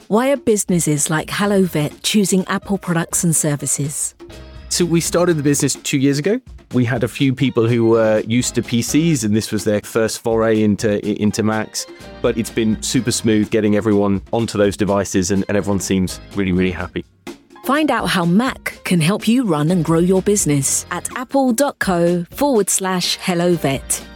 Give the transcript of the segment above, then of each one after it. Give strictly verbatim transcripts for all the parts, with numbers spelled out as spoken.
Why are businesses like HelloVet choosing Apple products and services? So we started the business two years ago. We had a few people who were used to P Cs and this was their first foray into into Macs. But it's been super smooth getting everyone onto those devices and, and everyone seems really, really happy. Find out how Mac can help you run and grow your business at apple.co forward slash HelloVet.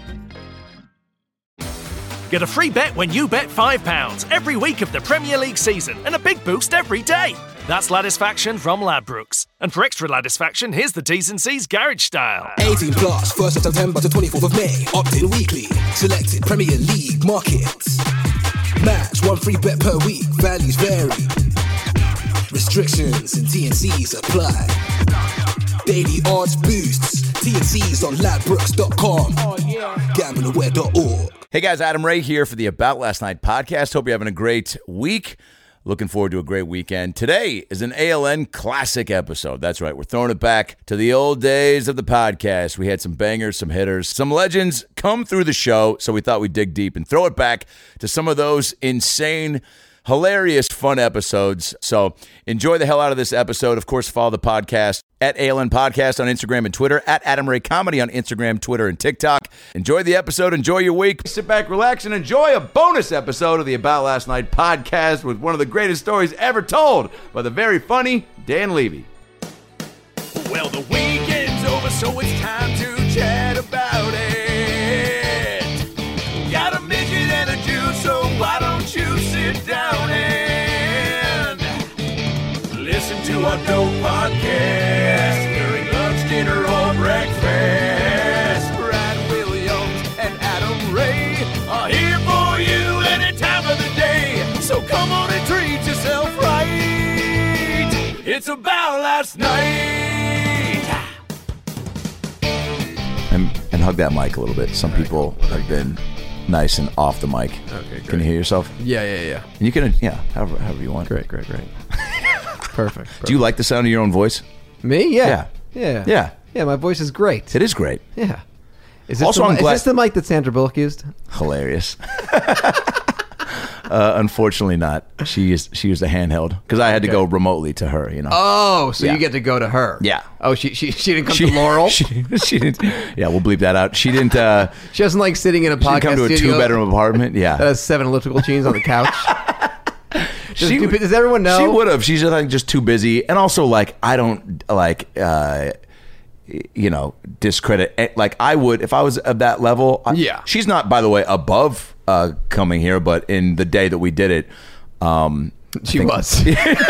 Get a free bet when you bet five pounds every week of the Premier League season and a big boost every day. That's Ladisfaction from Ladbrokes. And for extra Ladisfaction, here's the T's and C's Garage Style. eighteen plus, first of September to twenty-fourth of May. Opt-in weekly. Selected Premier League markets. Match one free bet per week. Values vary. Restrictions and T and C's apply. Daily odds boosts. T and C's on ladbrokes dot com. Oh, yeah. gambling aware dot org. Hey guys, Adam Ray here for the About Last Night podcast. Hope you're having a great week. Looking forward to a great weekend. Today is an A L N classic episode. That's right. We're throwing it back to the old days of the podcast. We had some bangers, some hitters, some legends come through the show, so we thought we'd dig deep and throw it back to some of those insane, hilarious, fun episodes. So enjoy the hell out of this episode. Of course, follow the podcast at A L N Podcast on Instagram and Twitter, at Adam Ray Comedy on Instagram, Twitter, and TikTok. Enjoy the episode. Enjoy your week. Sit back, relax, and enjoy a bonus episode of the About Last Night podcast with one of the greatest stories ever told by the very funny Dan Levy. Well, the weekend's over, so it's time to chat about it. Got a midget and a Jew, so why don't you sit down and listen to our dope podcast during lunch, dinner, or breakfast. Brad Williams and Adam Ray are here for you any time of the day. So come on and treat yourself right. It's About Last Night. And, and hug that mic a little bit. Some people have been nice and off the mic. Okay, great. Can you hear yourself? Yeah, yeah, yeah. And you can, yeah, however, however you want. Great, great, great. Perfect, perfect. Do you like the sound of your own voice? Me? Yeah. Yeah. Yeah. Yeah. Yeah, my voice is great. It is great. Yeah. Is this, Also, the, I'm is glad- this the mic that Sandra Bullock used? Hilarious. uh, unfortunately not. She used, she used a handheld because I had to Okay. go remotely to her, you know. Oh, so Yeah. you get to go to her. Yeah. Oh, she she, she didn't come to Laurel? She, She, she didn't. Yeah, we'll bleep that out. She didn't. Uh, doesn't like sitting in a she didn't podcast come to a studio two-bedroom apartment. that Yeah. has seven elliptical chains on the couch. Does, She do- would- does everyone know? She would have. She's just, like just too busy, and also like I don't like. Uh, you know, discredit. Like I would if I was at that level. I, Yeah. She's not, by the way, above uh, coming here, but in the day that we did it, um, I She think- was.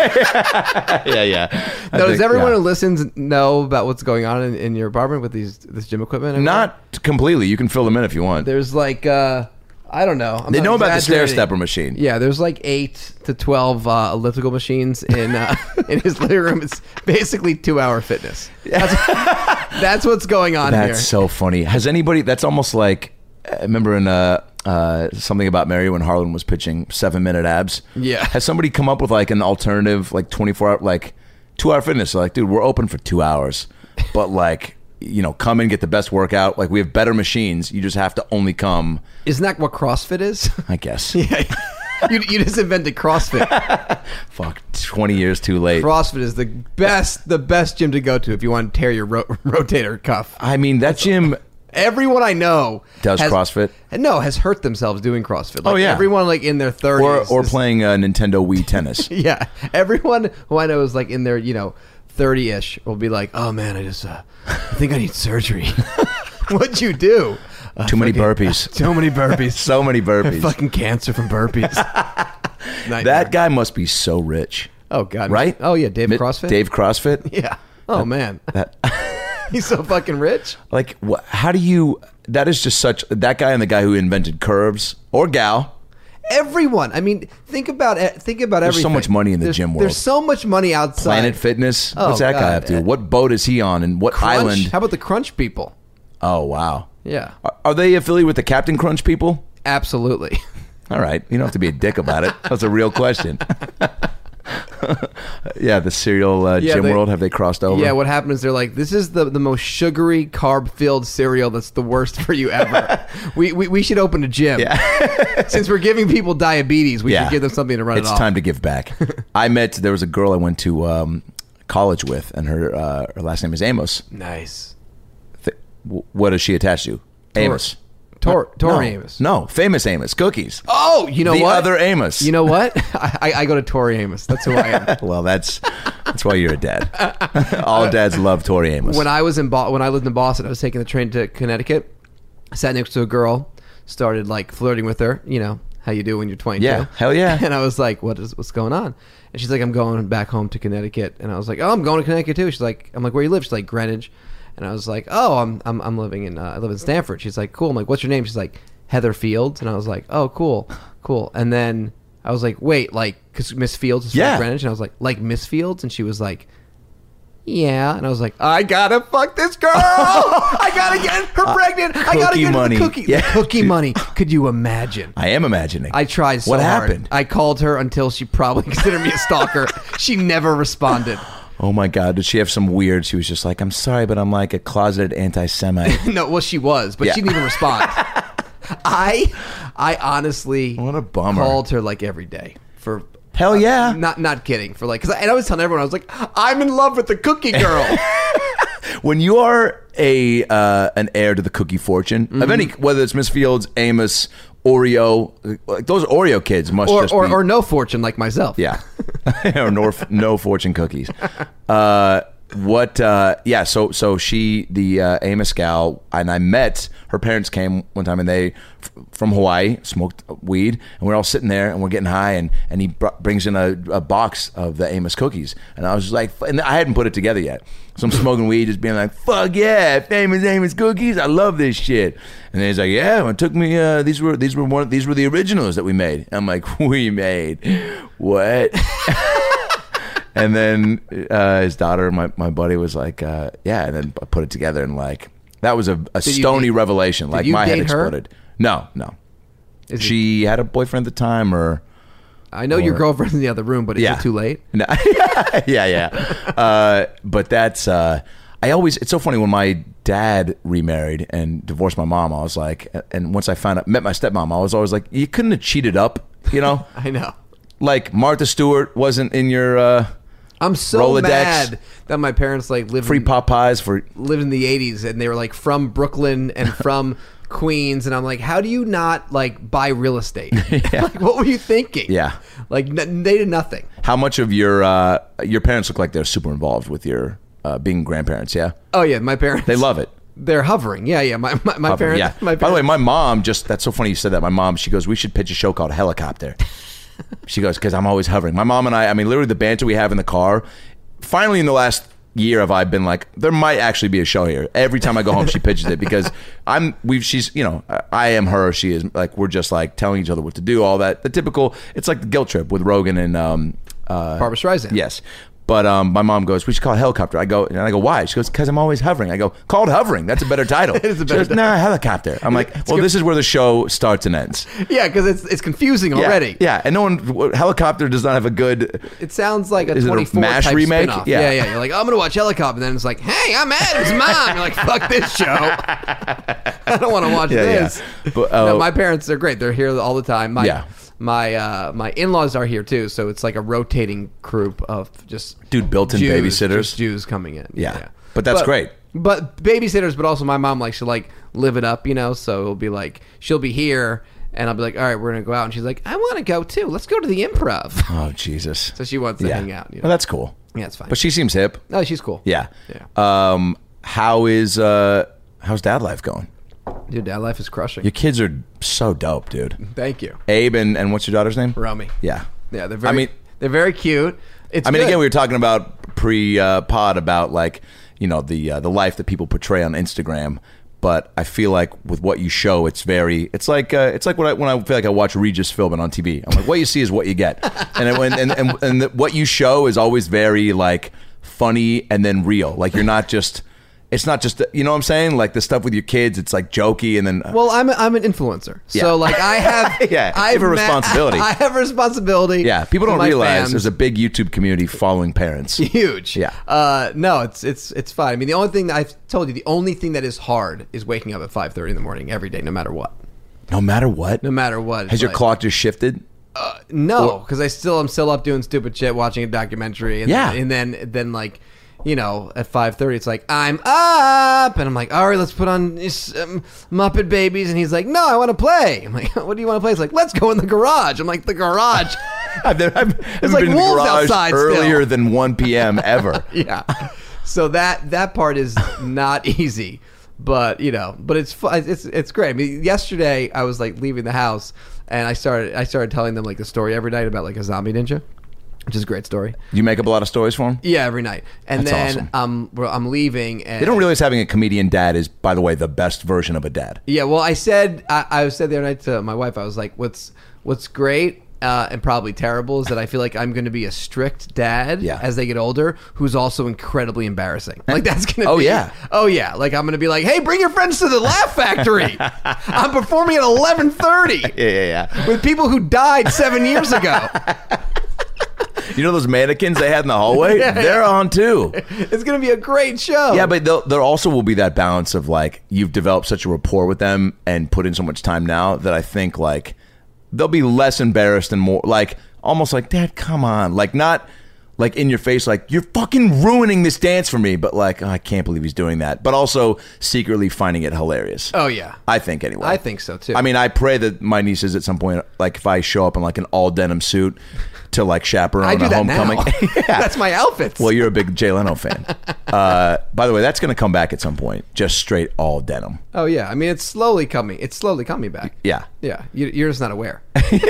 yeah, yeah. I Now, does think- everyone yeah. who listens know about what's going on in, in your apartment with these this gym equipment? and everything? Not completely. You can fill them in if you want. There's like uh, I don't know. I'm They not know about the stair exaggerating. stepper machine. Yeah, there's like eight to twelve uh, elliptical machines in uh, in his living room. It's basically two hour fitness. That's, that's what's going on That's here. so funny. Has anybody? That's almost like I remember in uh, uh, something about Mary when Harlan was pitching seven minute abs. Yeah. Has somebody come up with like an alternative, like twenty four hour, like two hour fitness? So like, dude, we're open for two hours, but like, you know, come and get the best workout. Like we have better machines. You just have to only come. Isn't that what CrossFit is? I guess. Yeah. you, you just invented CrossFit. Fuck, twenty years too late. CrossFit is the best the best gym to go to if you want to tear your ro- rotator cuff. I mean, that gym Everyone I know does has, CrossFit. No, has hurt themselves doing CrossFit. Like Oh, yeah. everyone like in their thirties or or is- playing uh, Nintendo Wii tennis. Yeah, everyone who I know is like in their you know thirty-ish will be like, oh man, I just uh, I think I need surgery. What'd you do? Uh, Too many fucking- burpees. So many burpees. So many burpees. Fucking cancer from burpees. Nightmare. That guy must be so rich. Oh god. Right? Oh yeah, Dave Mi- CrossFit. Dave CrossFit. Yeah. Oh man, That he's so fucking rich. like wh- how do you? That is just such that guy and the guy who invented curves or gal. Everyone. I mean, think about it. Think about There's so everything. much money in the There's- gym world. There's so much money outside. Planet Fitness. Oh, What's that guy God. up to? What boat is he on? And what Crunch. island? How about the Crunch people? Oh wow. Yeah, Are, are they affiliated with the Captain Crunch people? absolutely. All right. You don't have to be a dick about it. That's a real question. Yeah, the cereal uh, Yeah, gym they- world. Have they crossed over? Yeah, what happened is they're like, this is the, the most sugary, carb-filled cereal that's the worst for you ever. we, we we should open a gym. Yeah. Since we're giving people diabetes, we Yeah. should give them something to run It's it off. time to give back. I met, there was a girl I went to um, college with, and her uh, her last name is Amos. Nice. Th- w- what is she attached to? Amos. Tor- Tori no, Amos. No, famous Amos. Cookies. Oh, you know the what? other Amos. You know what? I, I go to Tori Amos. That's who I am. Well, that's that's why you're a dad. All dads love Tori Amos. When I was in Bo- when I lived in Boston, I was taking the train to Connecticut. I sat next to a girl, started like flirting with her. You know how you do when you're twenty-two. Yeah, hell yeah. And I was like, "What is what's going on?" And she's like, "I'm going back home to Connecticut." And I was like, "Oh, I'm going to Connecticut too." She's like, "I'm like, where you live?" She's like, "Greenwich." And I was like, "Oh, I'm I'm I'm living in uh, I live in Stanford." She's like, "Cool." I'm like, "What's your name?" She's like, "Heather Fields." And I was like, "Oh, cool, cool." And then I was like, "Wait, like, because Miss Fields is from Yeah. Greenwich?" And I was like, "Like Miss Fields?" And she was like, "Yeah." And I was like, "I gotta fuck this girl. I gotta get her pregnant. I gotta Cookie get her money. the cookie. Yeah. The cookie money." Could you imagine? I am imagining. I tried so What hard. happened? I called her until she probably considered me a stalker. She never responded. Oh my God, did she have some weird? She was just like, I'm sorry, but I'm like a closeted anti-Semite. No, well, she was, but Yeah. she didn't even respond. I, I honestly What a bummer. called her like every day for. Hell yeah. Not not kidding for like because I, and I was telling everyone I was like I'm in love with the cookie girl. When you are a uh, an heir to the cookie fortune Mm-hmm. of any, whether it's Miss Fields, Amos, Oreo, like those Oreo kids must or just or, be, or no fortune like myself. yeah, or no, no fortune cookies. Uh, what? Uh, yeah. So so she the uh, Amos gal, and I met her parents came one time, and they f- from Hawaii smoked weed, and we're all sitting there and we're getting high, and and he br- brings in a, a box of the Amos cookies, and I was just like, and I hadn't put it together yet, so I'm smoking weed, just being like, fuck yeah, famous Amos cookies, I love this shit. And then he's like, yeah, well, it took me. Uh, these were these were one these were the originals that we made. I'm like, we made what? And then uh, his daughter, my, my buddy, was like, uh, yeah. And then I put it together, and like that was a, a Did you stony date- revelation. Like you my head date her? exploded. No, no. Is it- She had a boyfriend at the time, or I know your or- girlfriend's in the other room, but is Yeah. it too late? no. yeah, yeah. Uh, but that's uh, I always. It's so funny when my dad remarried and divorced my mom. I was like, and once I found out, met my stepmom, I was always like, you couldn't have cheated up, you know? I know. Like Martha Stewart wasn't in your uh, I'm so Rolodex. mad that my parents like lived free in, Popeyes for. lived in the eighties and they were like from Brooklyn and from Queens, and I'm like, how do you not like buy real estate? Like, what were you thinking? Yeah. Like n- they did nothing. How much of your uh, your parents look like they're super involved with your uh, being grandparents? Yeah, Oh yeah, my parents. they love it. They're hovering. Yeah, yeah. My my, my parents. Yeah. My By the way, parents- my mom just, that's so funny you said that. My mom, she goes, we should pitch a show called Helicopter. She goes, because I'm always hovering. My mom and I, I mean, literally the banter we have in the car, finally in the last year have I been like, there might actually be a show here. Every time I go home, she pitches it because I'm, we've, she's, you know, I am her, she is, like, we're just like telling each other what to do, all that. The typical, it's like the guilt trip with Rogan and, um, uh, Barbra Streisand. Yes. But um, my mom goes, we should call it Helicopter. I go, and I go, why? She goes, because I'm always hovering. I go, called Hovering. That's a better title. It is a She better goes, nah, Helicopter. I'm like, well, good. this is where the show starts and ends. Yeah, because it's it's confusing Yeah, already. Yeah, and no one, Helicopter does not have a good, It sounds like a Is it a twenty-four MASH type remake? spinoff. Yeah. yeah, yeah. You're like, oh, I'm gonna watch Helicopter, and then it's like, hey, I'm Adam's mom. You're like, fuck this show. I don't want to watch Yeah, yeah. this. But, uh, no, my parents, they're great. They're here all the time. My, Yeah. My uh, my in-laws are here too, so it's like a rotating group of just Dude, built-in Jews, babysitters. just Jews coming in. Yeah. But that's great. But babysitters, but also my mom likes to like live it up, you know. So it'll be like she'll be here, and I'll be like, all right, we're gonna go out, and she's like, I want to go too. Let's go to the Improv. oh, Jesus. So she wants to Yeah. hang out. You know? Well, that's cool. Yeah, it's fine. But she seems hip. No, she's cool. Yeah. Yeah. Um, how is, uh, how's dad life going? Dude, dad life is crushing. Your kids are so dope, dude. Thank you. Abe and, and what's your daughter's name? Romy. Yeah. Yeah, they're very I mean, they're very cute. It's I mean, good. again, we were talking about pre uh, pod about like, you know, the uh, the life that people portray on Instagram. But I feel like with what you show, it's very, it's like uh, it's like when I when I feel like I watch Regis Philbin on T V. I'm like, what you see is what you get, and it, and and and the, what you show is always very like funny and then real. Like you're not just. It's not just, you know what I'm saying? Like the stuff with your kids, it's like jokey and then. Well, I'm a, I'm an influencer, Yeah. so like I have Yeah, I you have a responsibility. I have a responsibility. yeah, people to don't my realize fans. there's a big YouTube community following parents. Huge. Yeah. Uh, no, it's it's it's fine. I mean, the only thing that I've told you, the only thing that is hard is waking up at five thirty in the morning every day, no matter what. No matter what? No matter what. Has It's your like- clock just shifted? No, because I still I'm still up doing stupid shit, watching a documentary, and Yeah. then, and then then like, you know, at five thirty, it's like I'm up, and I'm like, all right, let's put on this, um, Muppet Babies, and he's like, no, I want to play. I'm like, what do you want to play? He's like, let's go in the garage. I'm like, the garage. I've never, I've never like been in the wolves garage outside earlier still. than one p.m. ever. Yeah. So that that part is not easy, but you know, but it's fu- it's it's great. I mean, yesterday I was like leaving the house, and I started I started telling them like the story every night about like a zombie ninja, which is a great story. You make up a lot of stories for them? Yeah, every night. And That's then awesome. um, well, I'm leaving. And They don't realize having a comedian dad is, by the way, the best version of a dad. Yeah, well, I said I, I said the other night to my wife, I was like, "What's what's great uh, and probably terrible is that I feel like I'm going to be a strict dad Yeah. as they get older, who's also incredibly embarrassing. Like that's going to Oh, be, yeah. oh yeah, like I'm going to be like, hey, bring your friends to the Laugh Factory. I'm performing at eleven thirty Yeah, yeah, yeah. with people who died seven years ago. You know those mannequins they had in the hallway? Yeah, They're yeah. on too. It's going to be a great show. Yeah, but there'll- there also will be that balance of like you've developed such a rapport with them and put in so much time now that I think like they'll be less embarrassed and more like almost like, Dad, come on. Like not like in your face, like you're fucking ruining this dance for me, but like, oh, I can't believe he's doing that. But also secretly finding it hilarious. Oh yeah. I think anyway. I think so too. I mean, I pray that my nieces at some point, like if I show up in like an all denim suit to like chaperone I do a that homecoming. now. Yeah. That's my outfits. Well, you're a big Jay Leno fan. Uh, by the way, that's going to come back at some point. Just straight all denim. Oh yeah. I mean, it's slowly coming. It's slowly coming back. Yeah. Yeah, you, you're just not aware.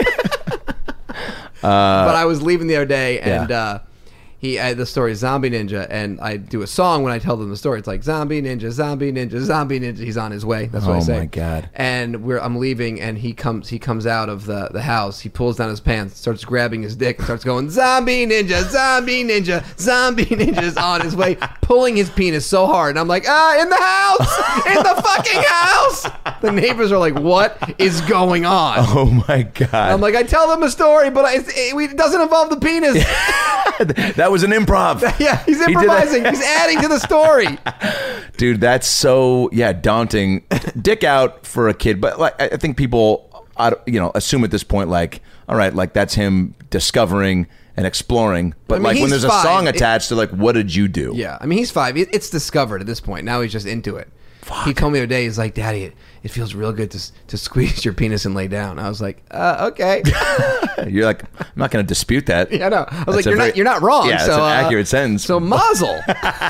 But I was leaving the other day, and Yeah. uh, he uh, the story is Zombie Ninja, and I do a song when I tell them the story. It's like Zombie Ninja, Zombie Ninja, Zombie Ninja. He's on his way. That's what Oh, I say. my God. And we're I'm leaving, and he comes he comes out of the, the house. He pulls down his pants, starts grabbing his dick, and starts going Zombie Ninja, Zombie Ninja, Zombie Ninja is on his way, pulling his penis so hard. And I'm like, ah, in the house, in the fucking house. The neighbors are like, what is going on? Oh my God. I'm like, I tell them a story, but it's, it, it doesn't involve the penis. that was an improv. Yeah, he's He did improvising. that. He's adding to the story. Dude, that's so, yeah, daunting. Dick out for a kid. But like, I I think people, I don't- you know, assume at this point, like, all right, like that's him discovering and exploring. But I mean, like when he's there's a five. song It- attached to like, what did you do? Yeah, I mean, he's five. It, it's discovered at this point. Now he's just into it. He told me the other day, he's like, Daddy, it, it feels real good to s- to squeeze your penis and lay down. I was like, uh, okay. You're like, I'm not going to dispute that. Yeah, no. I was That's like, a you're very- not you're not wrong. Yeah, that's so, an uh, accurate sentence. So mazel.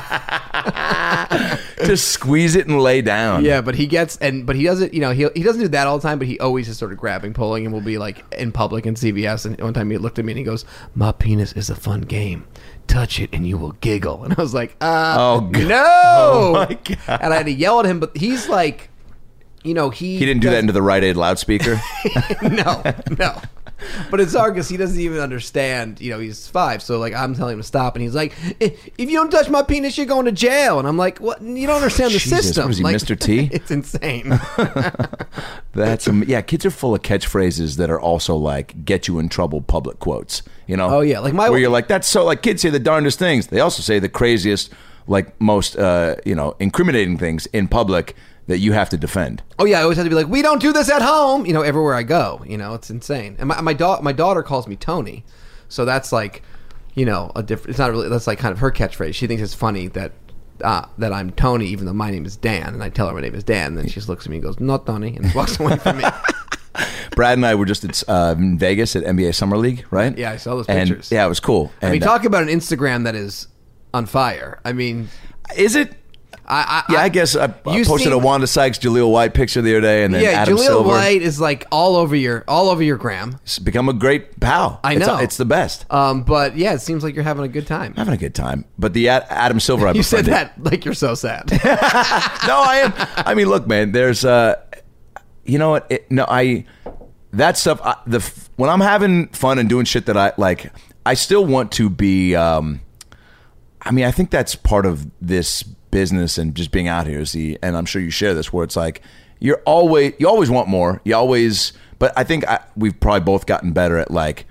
Just squeeze it and lay down. Yeah, but he gets and but he doesn't. You know, he he doesn't do that all the time. But he always is sort of grabbing, pulling, and will be like in public in C V S. And one time he looked at me and he goes, "My penis is a fun game. Touch it and you will giggle." And I was like, uh, Oh, God. no!" Oh, my God. And I had to yell at him. But he's like, you know, he He didn't do that into the Rite Aid loudspeaker. no, no. But it's hard because he doesn't even understand. You know, he's five, so like I'm telling him to stop, and he's like, "If if you don't touch my penis, you're going to jail." And I'm like, "What? You don't understand the Jesus, system." what is he, like, Mister T? It's insane. That's am- yeah. Kids are full of catchphrases that are also like get you in trouble public quotes. You know? Oh, yeah, like my- where you're like that's so like kids say the darndest things. They also say the craziest, like most uh, you know incriminating things in public that you have to defend. Oh yeah, I always have to be like, we don't do this at home. You know, everywhere I go. You know, it's insane. And my my, da- my daughter calls me Tony, so that's like, you know, a different. It's not really. That's like kind of her catchphrase. She thinks it's funny that uh, that I'm Tony, even though my name is Dan, and I tell her my name is Dan. And then she just looks at me and goes, "Not Tony," and walks away from me. Brad and I were just at uh, in Vegas at N B A Summer League, right? Yeah, I saw those And, pictures. yeah, it was cool. I mean, And, uh, talk about an Instagram that is on fire. I mean, is it? I, I Yeah, I guess I, I you posted seem- a Wanda Sykes, Jaleel White picture the other day, and then yeah, Adam Jaleel Silver. White is like all over your all over your gram. It's become a great pal. I It's- know. it's the best. Um, but yeah, it seems like you're having a good time. Having a good time. But the Ad- Adam Silver, I You said befriended- that like you're so sad. No, I am. I mean, look, man. There's, uh, you know what? It, no, I. That stuff. I, the f- when I'm having fun and doing shit that I like, I still want to be. Um, I mean, I think that's part of this business and just being out here is the, and I'm sure you share this, where it's like you're always you always want more. You always, but I think I, we've probably both gotten better at like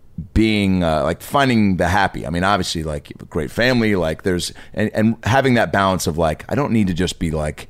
being uh, like finding the happy. I mean, obviously, like you have a great family, like there's and, and having that balance of like I don't need to just be like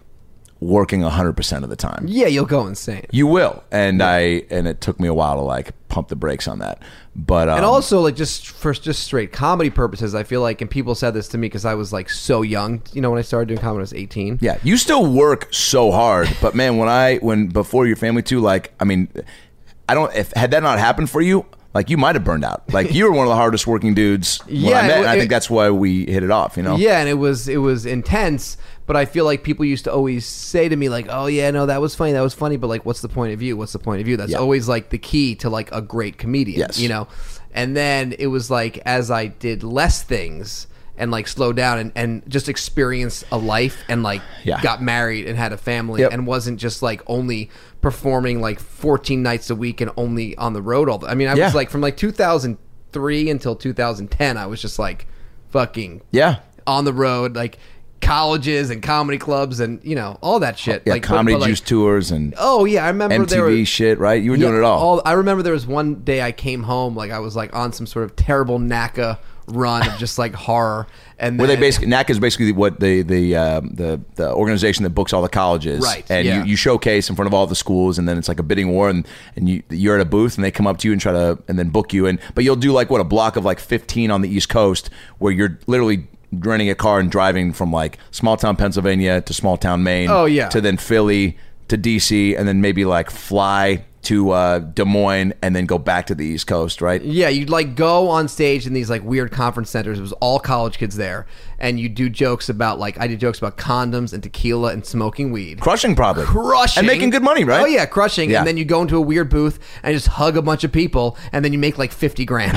working one hundred percent of the time. Yeah, you'll go insane. You will. And yeah. I and it took me a while to like pump the brakes on that. But um, and also like just for just straight comedy purposes, I feel like, and people said this to me because I was like so young, you know, when I started doing comedy, I was eighteen. Yeah, you still work so hard, but man, when I when before your family too, like I mean, I don't if had that not happened for you, like you might have burned out. Like you were one of the hardest working dudes when yeah, I met, it, and I it, think that's why we hit it off, you know? Yeah, and it was it was intense, but I feel like people used to always say to me like, "Oh yeah, no, that was funny, that was funny," but like, what's the point of view? What's the point of view? That's yeah. always like the key to like a great comedian, yes. you know? And then it was like as I did less things and like slowed down and, and just experienced a life and like yeah. got married and had a family yep. and wasn't just like only performing like fourteen nights a week and only on the road all the I mean I yeah. was like from like two thousand three until two thousand ten I was just like fucking yeah on the road, like colleges and comedy clubs and you know all that shit. Yeah, like comedy but, but, juice like, tours and oh yeah, I remember M T V there was, shit, right? You were yeah, doing it all. all. I remember there was one day I came home like I was like on some sort of terrible N A C A run of just like horror. And where then, they basically N A C A is basically what the the um, the the organization that books all the colleges, right? And yeah. you, you showcase in front of all the schools, and then it's like a bidding war, and, and you you're at a booth, and they come up to you and try to and then book you, and but you'll do like what a block of like fifteen on the East Coast where you're literally renting a car and driving from like small town Pennsylvania to small town Maine, oh yeah, to then Philly to D C, and then maybe like fly to uh, Des Moines and then go back to the East Coast, right? Yeah, you'd like go on stage in these like weird conference centers. It was all college kids there, and you do jokes about like I did jokes about condoms and tequila and smoking weed, crushing probably, crushing, and making good money, right? Oh yeah, crushing. Yeah. And then you go into a weird booth and just hug a bunch of people, and then you make like fifty grand.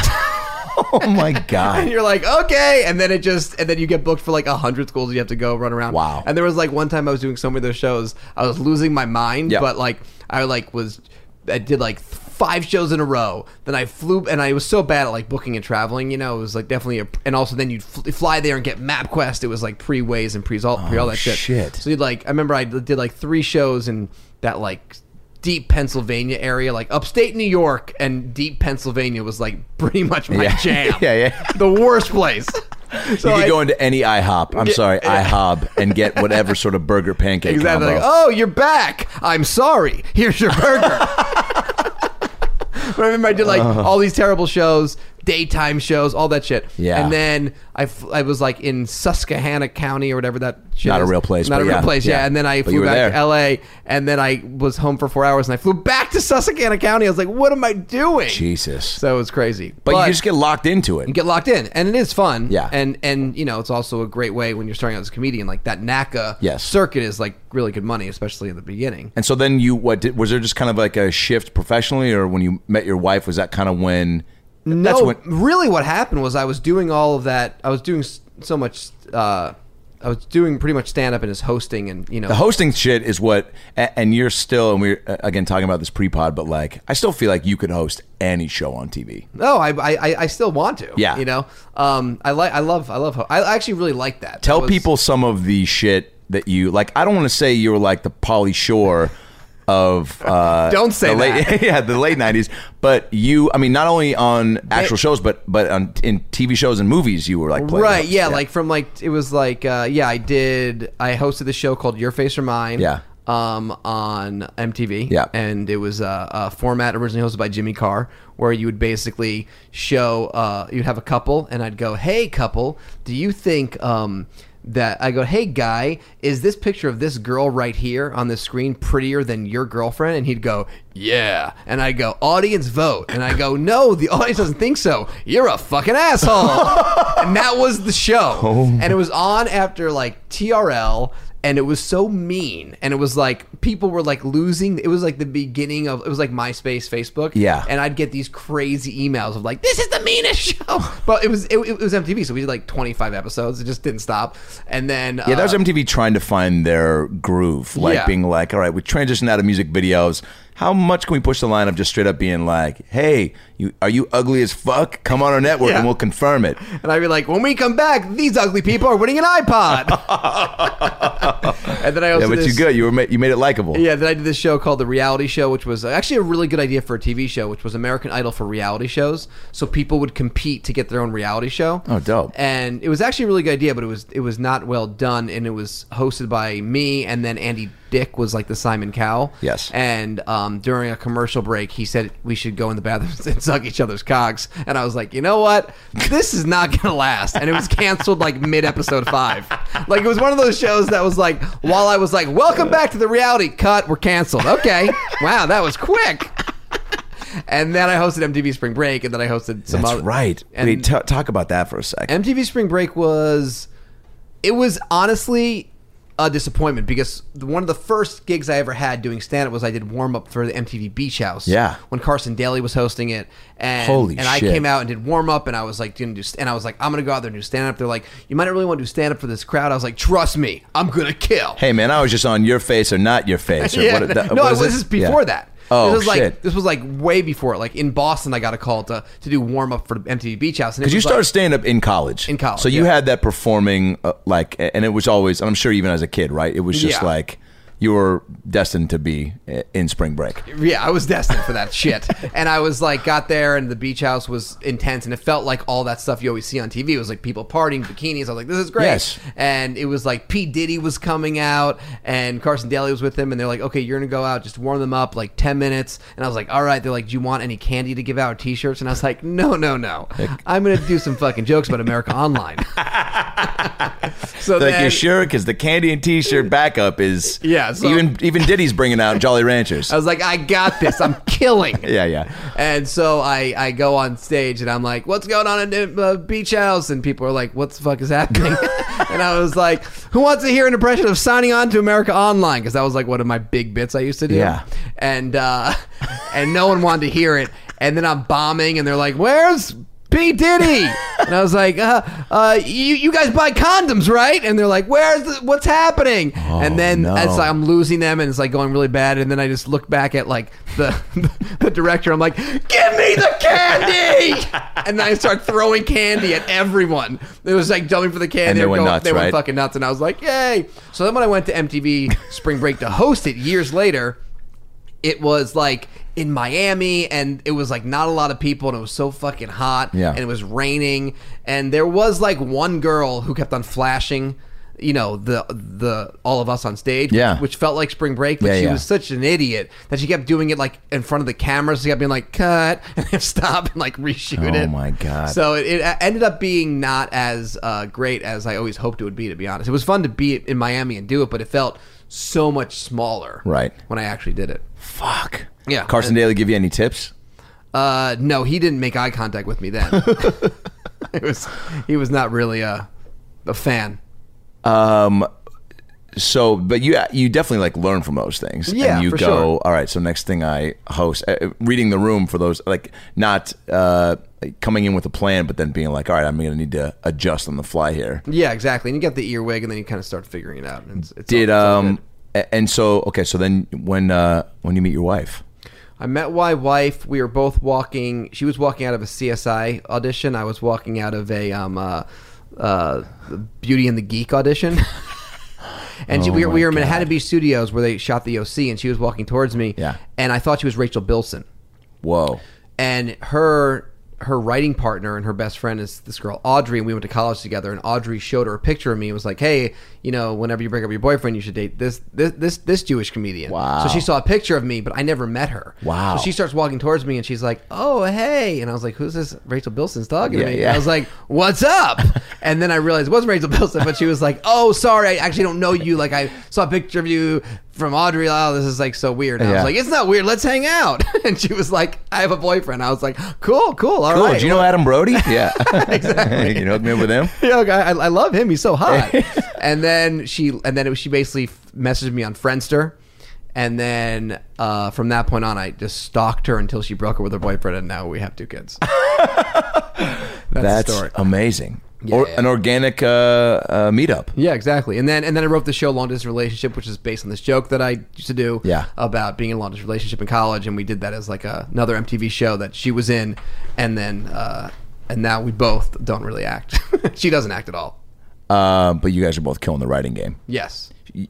Oh my god! And you're like, okay, and then it just, and then you get booked for like a hundred schools. You have to go run around. Wow! And there was like one time I was doing so many of those shows, I was losing my mind. Yep. But like, I like was, I did like five shows in a row. Then I flew, and I was so bad at like booking and traveling. You know, it was like definitely, a, and also then you'd fl- fly there and get MapQuest. It was like pre-Waze and pre all pre all that shit. shit. So you'd like, I remember I did like three shows in that like deep Pennsylvania area, like upstate New York and deep Pennsylvania was like pretty much my yeah. jam. yeah, yeah. The worst place. So you could I, go into any IHOP. I'm Yeah, sorry, yeah. IHOP, and get whatever sort of burger pancake exactly. combo. Like, oh, you're back. I'm sorry. Here's your burger. I remember I did like Uh. all these terrible shows, daytime shows, all that shit. Yeah. And then I, f- I was like in Susquehanna County or whatever that shit Not a is. real place, Not but a real yeah, place, yeah. yeah. And then I But you flew were back there. to L A, and then I was home for four hours, and I flew back to Susquehanna County. I was like, what am I doing? Jesus. So it was crazy. But, you just get locked into it. You get locked in, and it is fun. Yeah. and and you know it's also a great way when you're starting out as a comedian. Like that N A C A Yes. circuit is like really good money, especially in the beginning. And so then you, what did, was there just kind of like a shift professionally, or when you met your wife, was that kind of when? No, That's when. really, what happened was I was doing all of that. I was doing s- so much. Uh, I was doing pretty much stand up and just hosting, and you know, The hosting shit is what, a- and you're still, and we're uh, again talking about this pre-pod, but like, I still feel like you could host any show on T V. No, I, I I still want to. Yeah. you know, um, I like, I love, I love. ho- I actually really like that. Tell That was- people some of the shit that you like. I don't want to say you were like the Pauly Shore of uh Don't say the late, that. yeah, the late nineties. But you, I mean, not only on actual shows, but but on in T V shows and movies, you were like playing right? hosts. Yeah, like from like it was like uh, yeah, I did. I hosted the show called Your Face or Mine. Yeah. Um, on M T V. Yeah. And it was a, a format originally hosted by Jimmy Carr, where you would basically show. Uh, you'd have a couple, and I'd go, "Hey, couple, do you think um." that I go, hey guy, is this picture of this girl right here on the screen prettier than your girlfriend? And he'd go, yeah. And I go, audience vote. And I go, no, the audience doesn't think so. You're a fucking asshole. And that was the show. And it was on after like T R L and it was so mean, and it was like people were like losing. It was like the beginning of it was like MySpace, Facebook. Yeah. And I'd get these crazy emails of like, "This is the meanest show," but it was it, it was M T V, so we did like twenty-five episodes. It just didn't stop, and then Yeah, that was uh, M T V trying to find their groove, like Yeah. being like, all right, we transitioned out of music videos. How much can we push the line of just straight up being like, hey, you are you ugly as fuck? Come on our network Yeah. and we'll confirm it. And I'd be like, when we come back, these ugly people are winning an iPod. And then I also Yeah, but this, you good. You were ma- you made it likable. Yeah, then I did this show called The Reality Show, which was actually a really good idea for a T V show, which was American Idol for reality shows. So people would compete to get their own reality show. Oh, dope. And it was actually a really good idea, but it was it was not well done, and it was hosted by me, and then Andy Dick was like the Simon Cowell. Yes. And um, during a commercial break, he said we should go in the bathrooms and suck each other's cocks. And I was like, you know what? This is not going to last. And it was canceled like mid-episode five. Like, it was one of those shows that was like, while I was like, welcome back to the reality, cut, we're canceled. Okay. Wow, that was quick. And then I hosted M T V Spring Break, and then I hosted some That's other... right. And Wait, t- talk about that for a second. M T V Spring Break was... It was honestly a disappointment because one of the first gigs I ever had doing stand-up was I did warm-up for the M T V Beach House. Yeah. When Carson Daly was hosting it. And, Holy and I shit. came out and did warm-up, and I was like, gonna do, and I was like, I'm going to go out there and do stand-up. They're like, you might not really want to do stand-up for this crowd. I was like, trust me, I'm going to kill. Hey, man, I was just on your face or not your face. Or Yeah. what, that, no, what it was is this is it? before Yeah. that. Oh, this was like shit. this was like way before it. Like in Boston, I got a call to to do warm up for M T V Beach House. Because you started stand up in college. In college, So you yeah. had that performing, uh, like, and it was always, and I'm sure even as a kid, right? It was just Yeah. like you were destined to be uh, in spring break. Yeah, I was destined for that shit. And I was like, got there, and the beach house was intense, and it felt like all that stuff you always see on T V. It was like people partying, bikinis. I was like, this is great. Yes. And it was like P. Diddy was coming out, and Carson Daly was with him, and they're like, okay, you're going to go out, just warm them up, like ten minutes. And I was like, all right. They're like, do you want any candy to give out or T-shirts? And I was like, no, no, no. I'm going to do some fucking jokes about America Online. So Like, then, you sure? Because the candy and T-shirt backup is Yeah, so- even even Diddy's bringing out Jolly Ranchers. I was like, I got this. I'm killing. Yeah, yeah. And so I, I go on stage and I'm like, what's going on in the uh, beach house? And people are like, what the fuck is happening? And I was like, who wants to hear an impression of signing on to America Online? Because that was like one of my big bits I used to do. Yeah. And uh, and no one wanted to hear it. And then I'm bombing and they're like, where's P. Diddy? And I was like, uh, uh, you, you guys buy condoms, right? And they're like, where's the, what's happening? Oh, and then no. as I'm losing them and it's like going really bad. And then I just look back at like the, the director. I'm like, give me the candy. And then I start throwing candy at everyone. It was like jumping for the candy. And they were went going- nuts, They right? went fucking nuts. And I was like, yay. So then when I went to M T V Spring Break to host it years later, it was like in Miami, and it was like not a lot of people, and it was so fucking hot, Yeah. and it was raining, and there was like one girl who kept on flashing, you know, the the all of us on stage, Yeah. which, which felt like Spring Break, but Yeah, she yeah. was such an idiot that she kept doing it like in front of the camera. So she kept being like, cut, and then stop and like reshoot Oh, it. my God. So it, it ended up being not as uh, great as I always hoped it would be, to be honest. It was fun to be in Miami and do it, but it felt so much smaller Right. when I actually did it. Fuck. Yeah. Carson And- Daly give you any tips? Uh, no, he didn't make eye contact with me then. it was he was not really a a fan. Um, so, but you you definitely like learn from those things. Yeah, and you for go, sure. all right. So next thing I host, uh, reading the room for those, like not uh, like coming in with a plan, but then being like, all right, I'm going to need to adjust on the fly here. Yeah, exactly. And you get the earwig, and then you kind of start figuring it out. And it's, it's Did all, it's all um, good. a- and so okay, so then when uh when you meet your wife, I met my wife. We were both walking. She was walking out of a C S I audition. I was walking out of a um uh, uh Beauty and the Geek audition. And she, Oh we, were, we my were in God. Manhattan Beach Studios where they shot the O C, and she was walking towards me. Yeah. And I thought she was Rachel Bilson. whoa, And her her writing partner and her best friend is this girl Audrey, and we went to college together. And Audrey showed her a picture of me and was like, "Hey, you know, whenever you break up with your boyfriend, you should date this this this, this Jewish comedian." Wow. So she saw a picture of me, but I never met her. Wow. So she starts walking towards me, and she's like, "Oh, hey," and I was like, "Who's this Rachel Bilson's talking Yeah, to me?" yeah. And I was like, "What's up?" And then I realized it wasn't Rachel Bilson, but she was like, "Oh, sorry, I actually don't know you. Like, I saw a picture of you from Audrey. Oh, this is like so weird." And I Yeah. was like, "It's not weird. Let's hang out." And she was like, "I have a boyfriend." I was like, "Cool, cool, all Cool. right." Do you know Well, Adam Brody? Yeah. Exactly. You know me up with him? you know, I, I love him. He's so hot. And then she, and then it was, she basically messaged me on Friendster. And then uh, from that point on, I just stalked her until she broke up with her boyfriend, and now we have two kids. That's, That's the story. amazing. Yeah. Or an organic uh, uh, meetup. Yeah, exactly. And then and then I wrote the show Long Distance Relationship, which is based on this joke that I used to do Yeah. about being in a long distance relationship in college, and we did that as like a, another M T V show that she was in, and then uh, and now we both don't really act. She doesn't act at all. Uh, but you guys are both killing the writing game. Yes.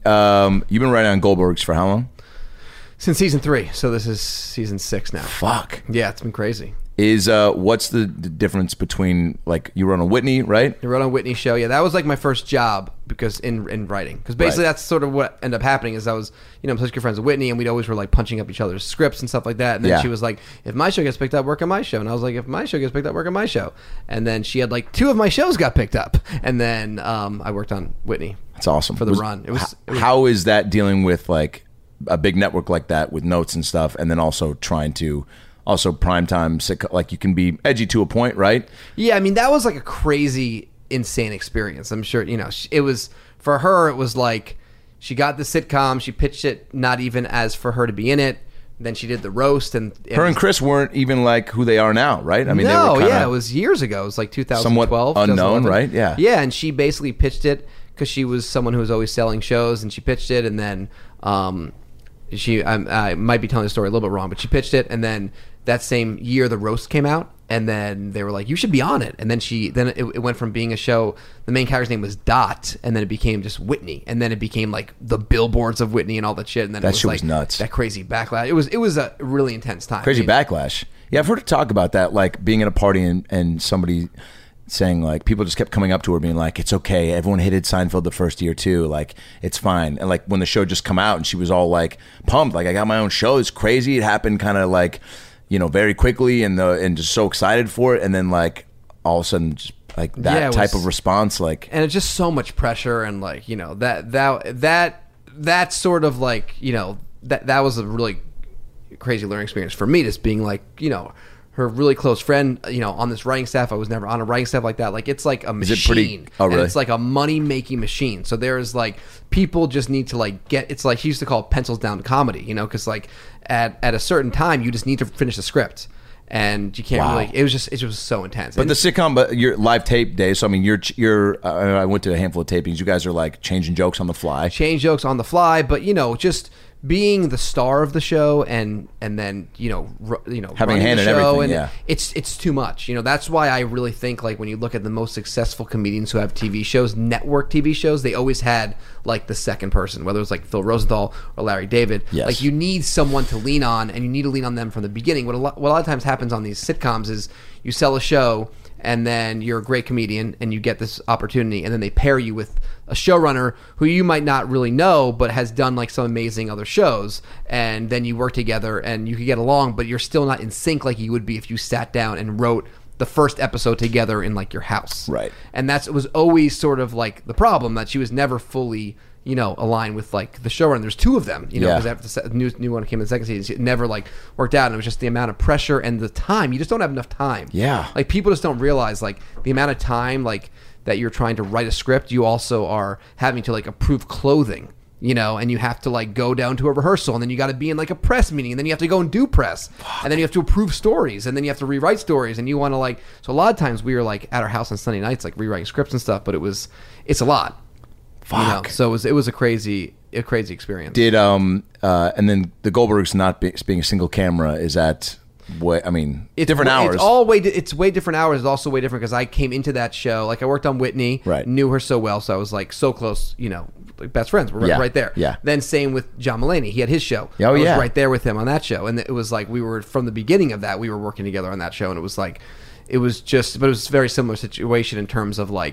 Um, you've been writing on Goldbergs for how long? Since season three, so this is season six now. Fuck. Yeah, it's been crazy. Is uh, what's the, the difference between, like, you were on a Whitney, right? I wrote on Whitney's show. Yeah, that was like my first job because in in writing. Because basically Right. that's sort of what ended up happening is I was, you know, I'm such good friends with Whitney, and we'd always were like punching up each other's scripts and stuff like that. And then Yeah. she was like, if my show gets picked up, work on my show. And I was like, if my show gets picked up, work on my show. And then she had like two of my shows got picked up. And then um, I worked on Whitney. That's awesome. For the run. It was- h- it was- how is that dealing with, like, a big network like that with notes and stuff, and then also trying to, also primetime, sitco- like, you can be edgy to a point, right? Yeah, I mean, that was like a crazy, insane experience. I'm sure, you know, sh- it was, for her, it was like, she got the sitcom, she pitched it not even as for her to be in it, then she did the roast, and... it Her and was- Chris weren't even like who they are now, right? I mean, no, they were kinda yeah, it was years ago. It was like two thousand twelve. somewhat unknown, twenty eleven. right? Yeah. Yeah, and she basically pitched it because she was someone who was always selling shows, and she pitched it, and then um, she, I, I might be telling the story a little bit wrong, but she pitched it, and then that same year the roast came out, and then they were like, you should be on it. And then she, then it, it went from being a show, the main character's name was Dot, and then it became just Whitney, and then it became like the billboards of Whitney and all that shit, and then That it was shit like was nuts. that crazy backlash. It was it was a really intense time. Crazy I mean, backlash. Yeah, I've heard her talk about that, like being at a party and, and somebody saying, like, people just kept coming up to her being like, it's okay, everyone hated Seinfeld the first year too, like, it's fine. And like when the show just come out and she was all like pumped, like, I got my own show, it's crazy. It happened kind of like, you know, very quickly, and the and just so excited for it, and then like all of a sudden just like that Yeah, it type was- of response, like, and it's just so much pressure, and like, you know, that that that that sort of like, you know, that that was a really crazy learning experience for me, just being like, you know, her really close friend, you know, on this writing staff. I was never on a writing staff like that. Like, it's like a machine. Is it pretty- oh, really? And it's like a money making machine. So there's like, people just need to like get, it's like, he used to call it pencils down comedy, you know, because like at, at a certain time, you just need to finish the script. And you can't Wow. really, it was just, it was so intense. but And- the sitcom, but your live tape days. So I mean, you're you're. Uh, I went to a handful of tapings. You guys are like changing jokes on the fly. change jokes on the fly, but you know, just being the star of the show, and and then you know, ru- you know, Having a running hand the in show, everything, and yeah. it's it's too much. You know, that's why I really think like when you look at the most successful comedians who have T V shows, network T V shows, they always had like the second person, whether it was like Phil Rosenthal or Larry David. Yes. Like you need someone to lean on, and you need to lean on them from the beginning. What a lot, what a lot of times happens on these sitcoms is you sell a show, and then you're a great comedian and you get this opportunity, and then they pair you with a showrunner who you might not really know but has done like some amazing other shows, and then you work together and you could get along, but you're still not in sync like you would be if you sat down and wrote the first episode together in like your house. Right. And that's it was always sort of like the problem, that she was never fully, you know, aligned with like the showrunner. There's two of them, you know, Yeah. because after the se- new new one came in the second season, it never like worked out, and it was just the amount of pressure and the time. You just don't have enough time. Yeah. Like people just don't realize like the amount of time like that you're trying to write a script. You also are having to like approve clothing, you know, and you have to like go down to a rehearsal, and then you got to be in like a press meeting, and then you have to go and do press, and then you have to approve stories, and then you have to rewrite stories, and you want to like. So a lot of times we were like at our house on Sunday nights, like rewriting scripts and stuff, but it was it's a lot. You know? Fuck. So it was it was a crazy a crazy experience. Did um uh and then the Goldbergs not be, being a single camera, is that way? I mean, It's different way- hours. It's all way. di- It's way different hours. It's also way different because I came into that show like I worked on Whitney, Right. knew her so well, so I was like so close, you know, like best friends. We're right, Yeah, right there. yeah. Then same with John Mulaney. He had his show. Oh, I was yeah. right there with him on that show, and it was like we were from the beginning of that. We were working together on that show, and it was like, it was just, but it was a very similar situation in terms of like,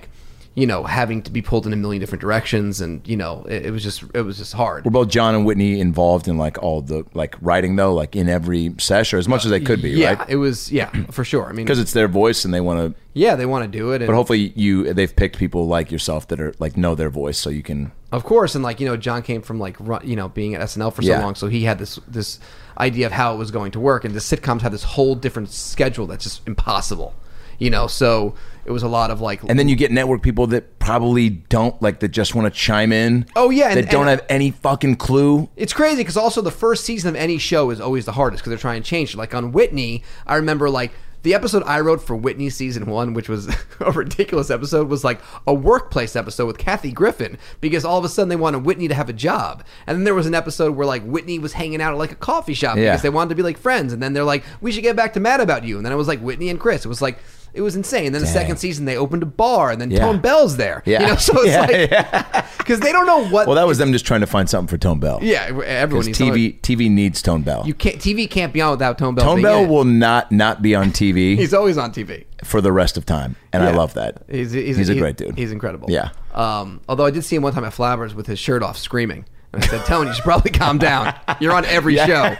you know, having to be pulled in a million different directions, and you know, it, it was just it was just hard. Were both John and Whitney involved in like all the like writing though, like in every sesh, or as much as they could be? Yeah, right? it was yeah for sure. I mean, because it's their voice and they want to. Yeah, they want to do it. And but hopefully, you they've picked people like yourself that are like know their voice, so you can. Of course, and like you know, John came from like run, you know being at S N L for so Yeah. long, so he had this this idea of how it was going to work, and the sitcoms have this whole different schedule that's just impossible, you know. So it was a lot of like, and then you get network people that probably don't like that just want to chime in. Oh yeah, and, that don't and, have any fucking clue. It's crazy because also the first season of any show is always the hardest because they're trying to change it. Like on Whitney, I remember like. The episode I wrote for Whitney season one, which was a ridiculous episode, was like a workplace episode with Kathy Griffin because all of a sudden they wanted Whitney to have a job. And then there was an episode where like Whitney was hanging out at like a coffee shop Yeah. because they wanted to be like friends. And then they're like, we should get back to Mad About You. And then it was like Whitney and Chris. It was like, it was insane. And then the Dang. second season they opened a bar and then Yeah. Tone Bell's there. Yeah. You know, so it's Yeah, like, because they don't know what. Well, that was them just trying to find something for Tone Bell. Yeah, everyone Because needs T V to- T V needs Tone Bell. You can't, T V can't be on without Tone Bell. Tone being Bell in it. will not not be on T V He's always on T V. for the rest of time, and I Yeah. love that. He's, he's, He's a he's- great dude. He's incredible. Yeah. Um, although I did see him one time at Flabbers with his shirt off screaming. And I said, Tone, you should probably calm down. You're on every show.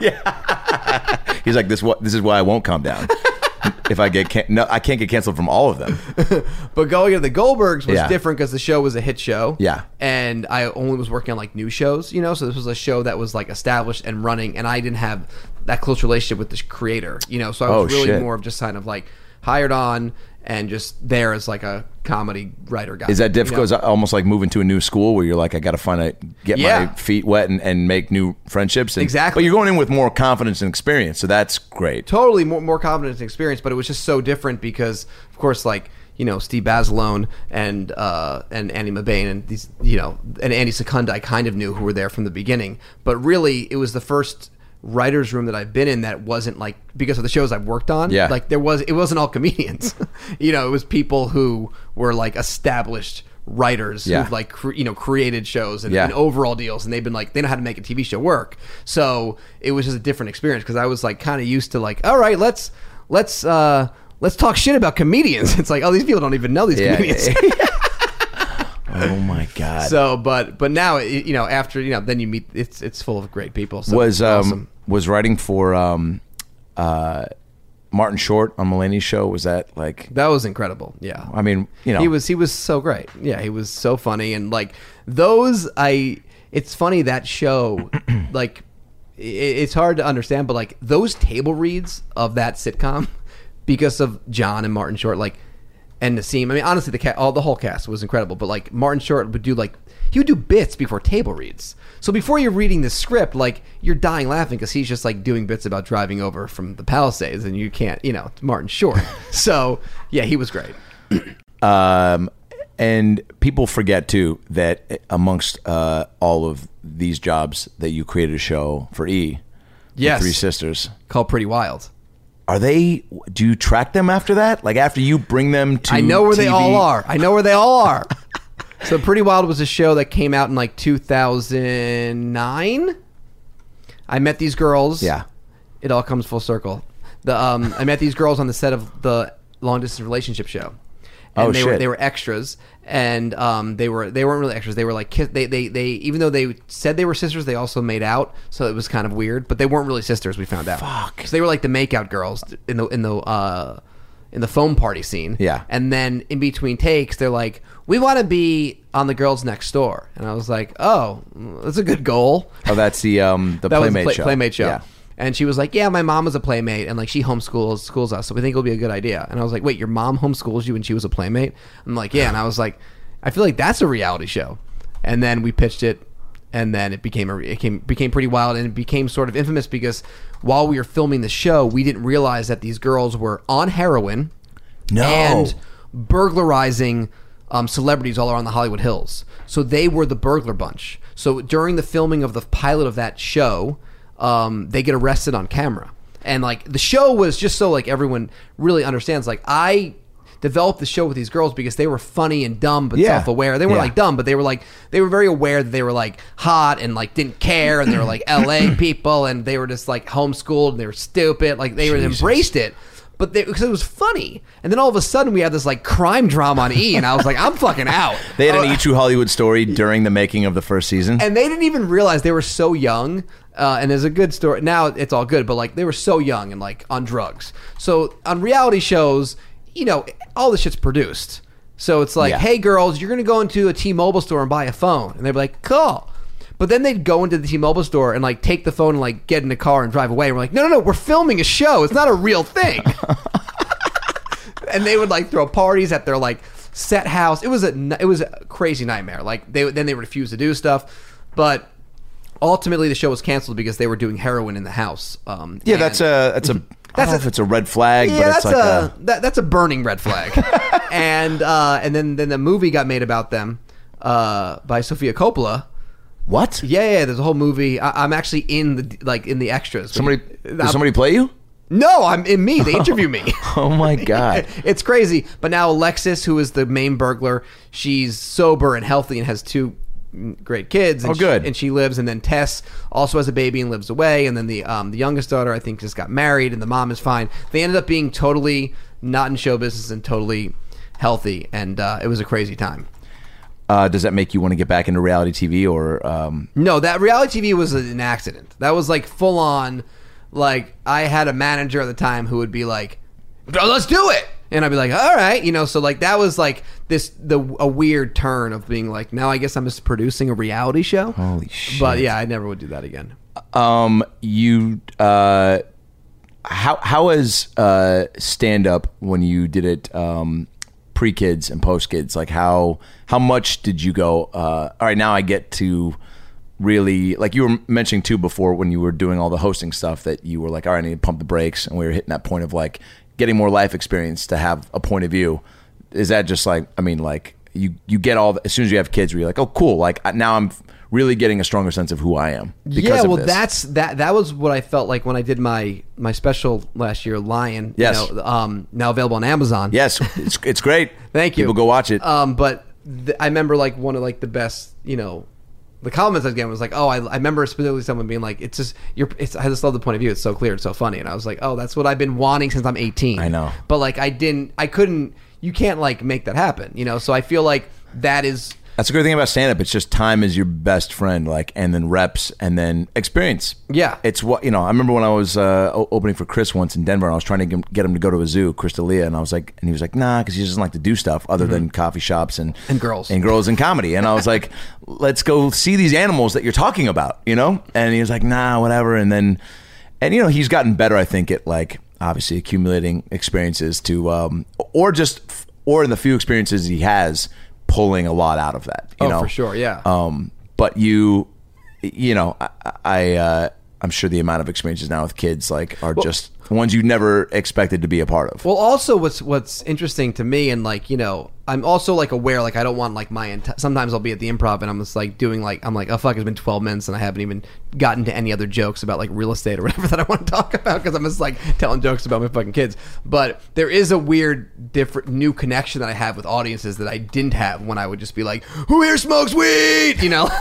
He's like, this. What? This is why I won't calm down. If I get can- no, I can't get canceled from all of them. But going to the Goldbergs was Yeah. different because the show was a hit show. Yeah. And I only was working on like new shows, you know, so this was a show that was like established and running, and I didn't have that close relationship with the creator, you know, so I was Oh, really shit. more of just kind of like hired on and just there as like a comedy writer guy. Is that difficult? you Is know? that almost like moving to a new school where you're like, I got to find a get Yeah. my feet wet and, and make new friendships. And, Exactly. But you're going in with more confidence and experience, so that's great. Totally more, more confidence and experience, but it was just so different because, of course, like, you know, Steve Basilone and uh, and Andy Mabane and these, you know, and Andy Secunda I kind of knew who were there from the beginning. But really, it was the first writer's room that I've been in that wasn't like, because of the shows I've worked on, Yeah. like there was, it wasn't all comedians. You know, it was people who were like established writers Yeah. who've like cre- you know created shows and, Yeah. and overall deals, and they've been like, they know how to make a T V show work. So it was just a different experience because I was like kind of used to like, all right, let's let's uh let's talk shit about comedians. It's like, oh, these people don't even know these Yeah. comedians. Oh my god. So, but but now it, you know, after you know, then you meet, it's it's full of great people. So was it's um awesome. was writing for um uh Martin Short on Mulaney's show, was that like, That was incredible. Yeah. I mean, you know, He was he was so great. Yeah, he was so funny, and like those I it's funny that show like it, it's hard to understand, but like those table reads of that sitcom because of John and Martin Short, like, and Nassim. I mean, honestly, the cat, all the whole cast was incredible, but like Martin Short would do like he would do bits before table reads. So before you're reading the script, like you're dying laughing because he's just like doing bits about driving over from the Palisades, and you can't, you know, it's Martin Short. So yeah, he was great. Um, and people forget too that amongst uh, all of these jobs that you created a show for E, with Yes. Three Sisters. Called Pretty Wild. Are they? Do you track them after that? Like after you bring them to? I know where they T V? all are. I know where they all are. So Pretty Wild was a show that came out in like two thousand nine. I met these girls. Yeah. It all comes full circle. The um, I met these girls on the set of the Long Distance Relationship show. And Oh, they were shit. they were extras, and um, they were they weren't really extras. They were like kiss, they, they they even though they said they were sisters, they also made out. So it was kind of weird, but they weren't really sisters. We found out. Fuck. So they were like the makeout girls in the in the uh, in the foam party scene. Yeah. And then in between takes, they're like, we want to be on the Girls Next Door, and I was like, oh, that's a good goal. Oh, that's the um the That was Playmate the play, show. Playmate show. Yeah. And she was like, yeah, my mom was a Playmate, and like she homeschools schools us, so we think it'll be a good idea. And I was like, wait, your mom homeschools you and she was a Playmate? I'm like, yeah. And I was like, I feel like that's a reality show. And then we pitched it, and then it became a it came, became Pretty Wild, and it became sort of infamous because while we were filming the show, we didn't realize that these girls were on heroin No. and burglarizing um, celebrities all around the Hollywood Hills. So they were the burglar bunch. So during the filming of the pilot of that show, um, they get arrested on camera. And like the show was just so like everyone really understands. Like I developed the show with these girls because they were funny and dumb but Yeah. self-aware. They weren't Yeah. like dumb, but they were like they were very aware that they were like hot and like didn't care, and they were like L A people, and they were just like homeschooled and they were stupid. Like they were Jesus. embraced it. but they, because it was funny. And then all of a sudden we had this like crime drama on E, and I was like, I'm fucking out. They had an Uh, E! True Hollywood Story during the making of the first season. and they didn't even realize they were so young. Uh, and there's a good story. Now it's all good, but like they were so young and like on drugs. So on reality shows, you know, all this shit's produced. So it's like, Yeah. hey girls, you're gonna go into a T-Mobile store and buy a phone, and they'd be like, cool. But then they'd go into the T-Mobile store and like take the phone and like get in the car and drive away. And we're like, no, no, no, we're filming a show. It's not a real thing. And they would like throw parties at their like set house. It was a it was a crazy nightmare. Like they then they refused to do stuff, but ultimately the show was canceled because they were doing heroin in the house. Um, yeah, and- that's a that's a. I don't know a- if it's a red flag, yeah, but it's that's like a, a. that, that's a burning red flag. and uh, and then then the movie got made about them uh, by Sofia Coppola. What? Yeah, yeah. There's a whole movie. I, I'm actually in the like in the extras. Somebody? I'm- Did somebody play you? No, I'm in me. They interview me. Oh my god! It's crazy. But now Alexis, who is the main burglar, she's sober and healthy and has two great kids. And Oh, good. She, and she lives. And then Tess also has a baby and lives away. And then the um, the youngest daughter, I think, just got married, and the mom is fine. They ended up being totally not in show business and totally healthy, and uh, it was a crazy time. Uh, does that make you want to get back into reality T V or? Um... No, that reality T V was an accident. That was like full on. Like I had a manager at the time who would be like, "Oh, let's do it," and I'd be like, "All right," you know. So like that was like this the a weird turn of being like, now I guess I'm just producing a reality show. Holy shit! But yeah, I never would do that again. Um, you uh, how how is uh stand up when you did it um pre kids and post kids? Like how how much did you go? Uh, all right, now I get to really, like you were mentioning too before when you were doing all the hosting stuff, that you were like, all right, I need to pump the brakes, and we were hitting that point of like getting more life experience to have a point of view. Is that just like, I mean, like you you get all the, as soon as you have kids, where you're like, oh cool, like now I'm really getting a stronger sense of who I am because Yeah, of well, this. that's that. That was what I felt like when I did my my special last year, Lion. Yes. You know, um, now available on Amazon. Yes, it's it's great. Thank you. People go watch it. Um, but th- I remember like one of like the best, you know, the comments I was getting was like, oh, I, I remember specifically someone being like, it's just you're. It's I just love the point of view. It's so clear. It's so funny. And I was like, oh, that's what I've been wanting since I'm eighteen. I know. But like, I didn't. I couldn't. You can't like make that happen. You know. So I feel like that is. That's a great thing about stand-up. It's just time is your best friend, like, and then reps, and then experience. Yeah. It's what, you know, I remember when I was uh, o- opening for Chris once in Denver, and I was trying to get get him to go to a zoo, Chris D'Elia, and I was like, and he was like, nah, because he doesn't like to do stuff other than coffee shops and And girls. and girls and comedy. And I was like, let's go see these animals that you're talking about, you know? And he was like, nah, whatever. And then, and you know, he's gotten better, I think, at like obviously accumulating experiences to, um, or just, or in the few experiences he has, pulling a lot out of that. You Oh, know? for sure, yeah. Um, but you, you know, I, I uh, I'm sure the amount of experiences now with kids like are just ones you never expected to be a part of. Well, also what's what's interesting to me, and like, you know, I'm also like aware, like I don't want like my enti- sometimes I'll be at the Improv and I'm just like doing like I'm like, oh fuck, it's been twelve minutes and I haven't even gotten to any other jokes about like real estate or whatever that I want to talk about, because I'm just like telling jokes about my fucking kids. But there is a weird different new connection that I have with audiences that I didn't have when I would just be like, who here smokes weed, you know.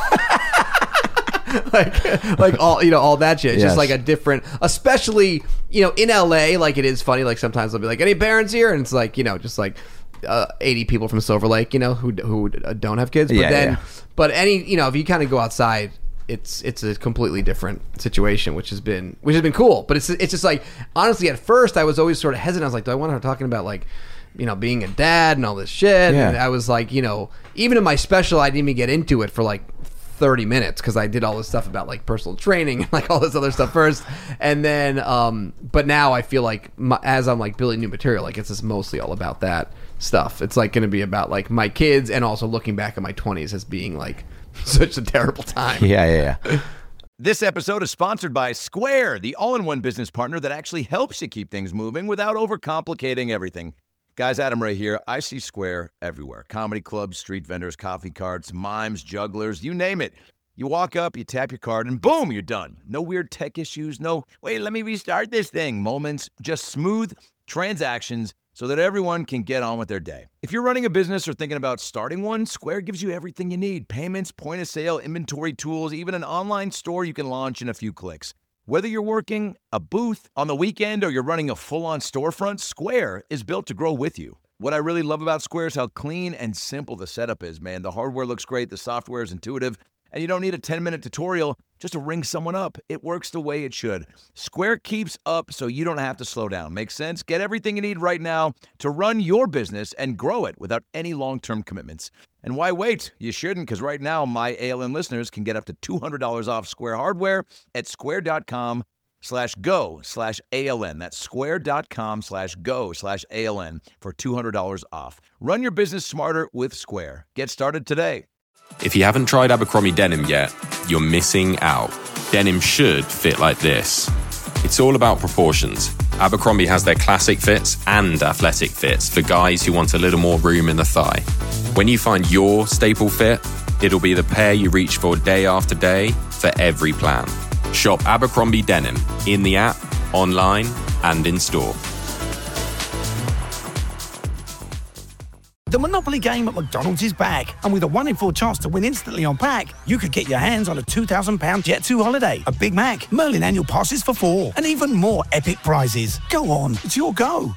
like like all, you know, all that shit. It's Yes. just like a different, especially, you know, in L A, like it is funny, like sometimes they'll be like, any parents here, and it's like, you know, just like uh, eighty people from Silver Lake, you know, who who don't have kids. But Yeah, then yeah. but any, you know, if you kind of go outside, it's it's a completely different situation, which has been which has been cool. But it's it's just like, honestly, at first I was always sort of hesitant. I was like, do I want her talking about like, you know, being a dad and all this shit? Yeah. And I was like, you know, even in my special, I didn't even get into it for like thirty minutes because I did all this stuff about like personal training and like all this other stuff first, and then um but now I feel like my, as I'm like building new material, like it's just mostly all about that stuff. It's like going to be about like my kids, and also looking back at my twenties as being like such a terrible time. Yeah, yeah, yeah. This episode is sponsored by Square, the all-in-one business partner that actually helps you keep things moving without overcomplicating everything. Guys, Adam Ray here. I see Square everywhere. Comedy clubs, street vendors, coffee carts, mimes, jugglers, you name it. You walk up, you tap your card, and boom, you're done. No weird tech issues, no, wait, let me restart this thing moments. Just smooth transactions so that everyone can get on with their day. If you're running a business or thinking about starting one, Square gives you everything you need. Payments, point of sale, inventory tools, even an online store you can launch in a few clicks. Whether you're working a booth on the weekend or you're running a full-on storefront, Square is built to grow with you. What I really love about Square is how clean and simple the setup is, man. The hardware looks great, the software is intuitive, and you don't need a ten-minute tutorial just to ring someone up. It works the way it should. Square keeps up so you don't have to slow down. Make sense? Get everything you need right now to run your business and grow it without any long-term commitments. And why wait? You shouldn't, because right now, my A L N listeners can get up to two hundred dollars off Square hardware at square.com slash go slash ALN. That's square.com slash go slash ALN for two hundred dollars off. Run your business smarter with Square. Get started today. If you haven't tried Abercrombie denim yet, you're missing out. Denim should fit like this. It's all about proportions. Abercrombie has their classic fits and athletic fits for guys who want a little more room in the thigh. When you find your staple fit, it'll be the pair you reach for day after day for every plan. Shop Abercrombie Denim in the app, online, and in store. The Monopoly game at McDonald's is back, and with a one in four chance to win instantly on pack, you could get your hands on a two thousand pounds Jet two holiday, a Big Mac, Merlin annual passes for four, and even more epic prizes. Go on, it's your go.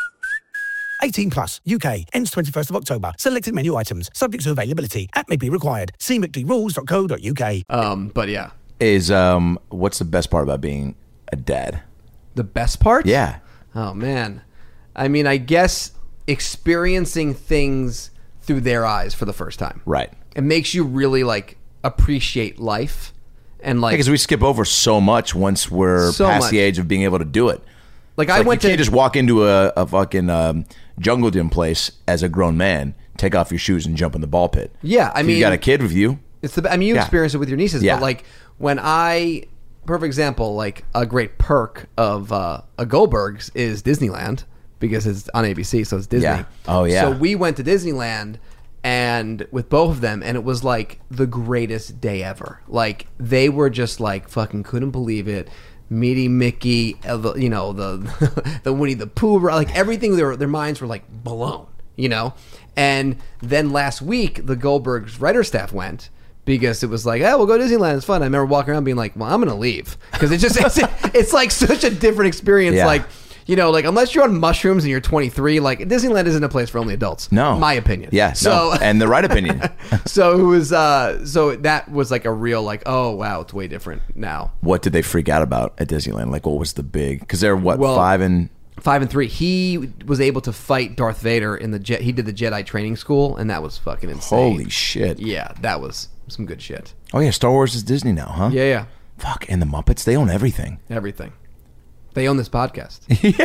eighteen plus, U K, ends twenty-first of October. Selected menu items, subject to availability. App may be required. See mcd rules dot co dot uk. Um, but yeah. Is um, what's the best part about being a dad? The best part? Yeah. Oh, man. I mean, I guess experiencing things through their eyes for the first time. Right. It makes you really, like, appreciate life. And like, because we skip over so much once we're so past much. the age of being able to do it. Like, It's I like went you to... can't just walk into a, a fucking um, jungle gym place as a grown man, take off your shoes and jump in the ball pit. Yeah, I If mean... you got a kid with you. It's the. I mean, you Yeah. experience it with your nieces, Yeah. but like when I, perfect example, like a great perk of uh, a Goldberg's is Disneyland because it's on A B C, so it's Disney. Yeah. Oh, yeah. So we went to Disneyland and with both of them, and it was like the greatest day ever. Like they were just like fucking couldn't believe it. Meeting Mickey, uh, the, you know the the Winnie the Pooh, like everything. Their their minds were like blown, you know. And then last week, the Goldberg's writer staff went. Because it was like, oh, we'll go to Disneyland. It's fun. I remember walking around being like, well, I'm going to leave. Because it's just, it's, it's like such a different experience. Yeah. Like, you know, like unless you're on mushrooms and you're twenty-three, like Disneyland isn't a place for only adults. No. My opinion. Yeah. So, No. And the right opinion. so it was, uh, so that was like a real, like, oh, wow, it's way different now. What did they freak out about at Disneyland? Like, what was the big, because they're what, Well, five and... Five and three. He was able to fight Darth Vader in the jet. He did the Jedi training school, and that was fucking insane. Holy shit. Yeah, that was some good shit. Oh, yeah, Star Wars is Disney now, huh? Yeah, yeah. Fuck, and the Muppets, they own everything. Everything. They own this podcast.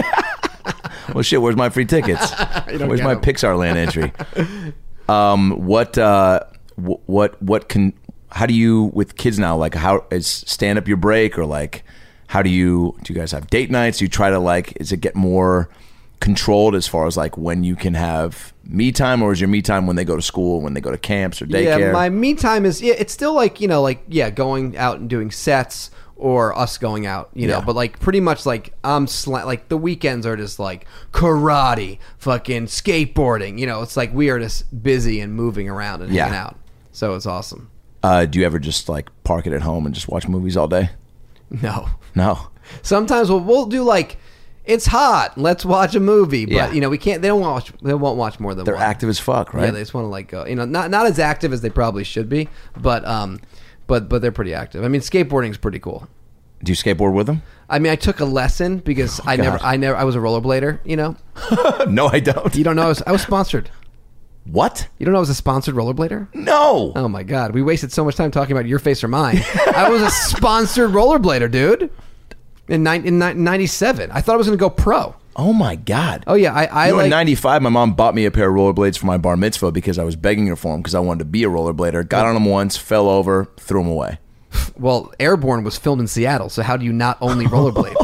Well, shit, where's my free tickets? don't Where's get my 'em. Pixar Land entry? um, what, uh, wh- what, what can, how do you, with kids now, like, how is stand up your break, or like, how do you, do you guys have date nights? Do you try to, like, is it get more controlled as far as, like, when you can have me time, or is your me time when they go to school, when they go to camps or daycare? Yeah, my me time is, yeah, it's still like, you know, like, yeah, going out and doing sets or us going out, you know, Yeah. but like pretty much like I'm sla- like the weekends are just like karate, fucking skateboarding, you know, it's like we are just busy and moving around and Yeah. hanging out. So it's awesome. Uh, do you ever just, like, park it at home and just watch movies all day? No. No. Sometimes we'll, we'll do like, it's hot, let's watch a movie, but Yeah. you know, we can't, they don't watch, they won't watch more than They're one. active as fuck, right? Yeah, they just want to like go, you know, not not as active as they probably should be, but um, but but they're pretty active. I mean, skateboarding's pretty cool. Do you skateboard with them? I mean, I took a lesson because I never, God. I never, I was a rollerblader. You know, No, I don't. you don't know, I was, I was sponsored. What? You don't know I was a sponsored rollerblader? No. Oh my god, we wasted so much time talking about your face or mine. I was a sponsored rollerblader, dude. In nine, in ninety-seven, I thought I was going to go pro. Oh my God. Oh yeah, I, I You know, like. in ninety-five, my mom bought me a pair of rollerblades for my bar mitzvah because I was begging her for them because I wanted to be a rollerblader. Got on them once, fell over, threw them away. Well, Airborne was filmed in Seattle, so how do you not only rollerblade?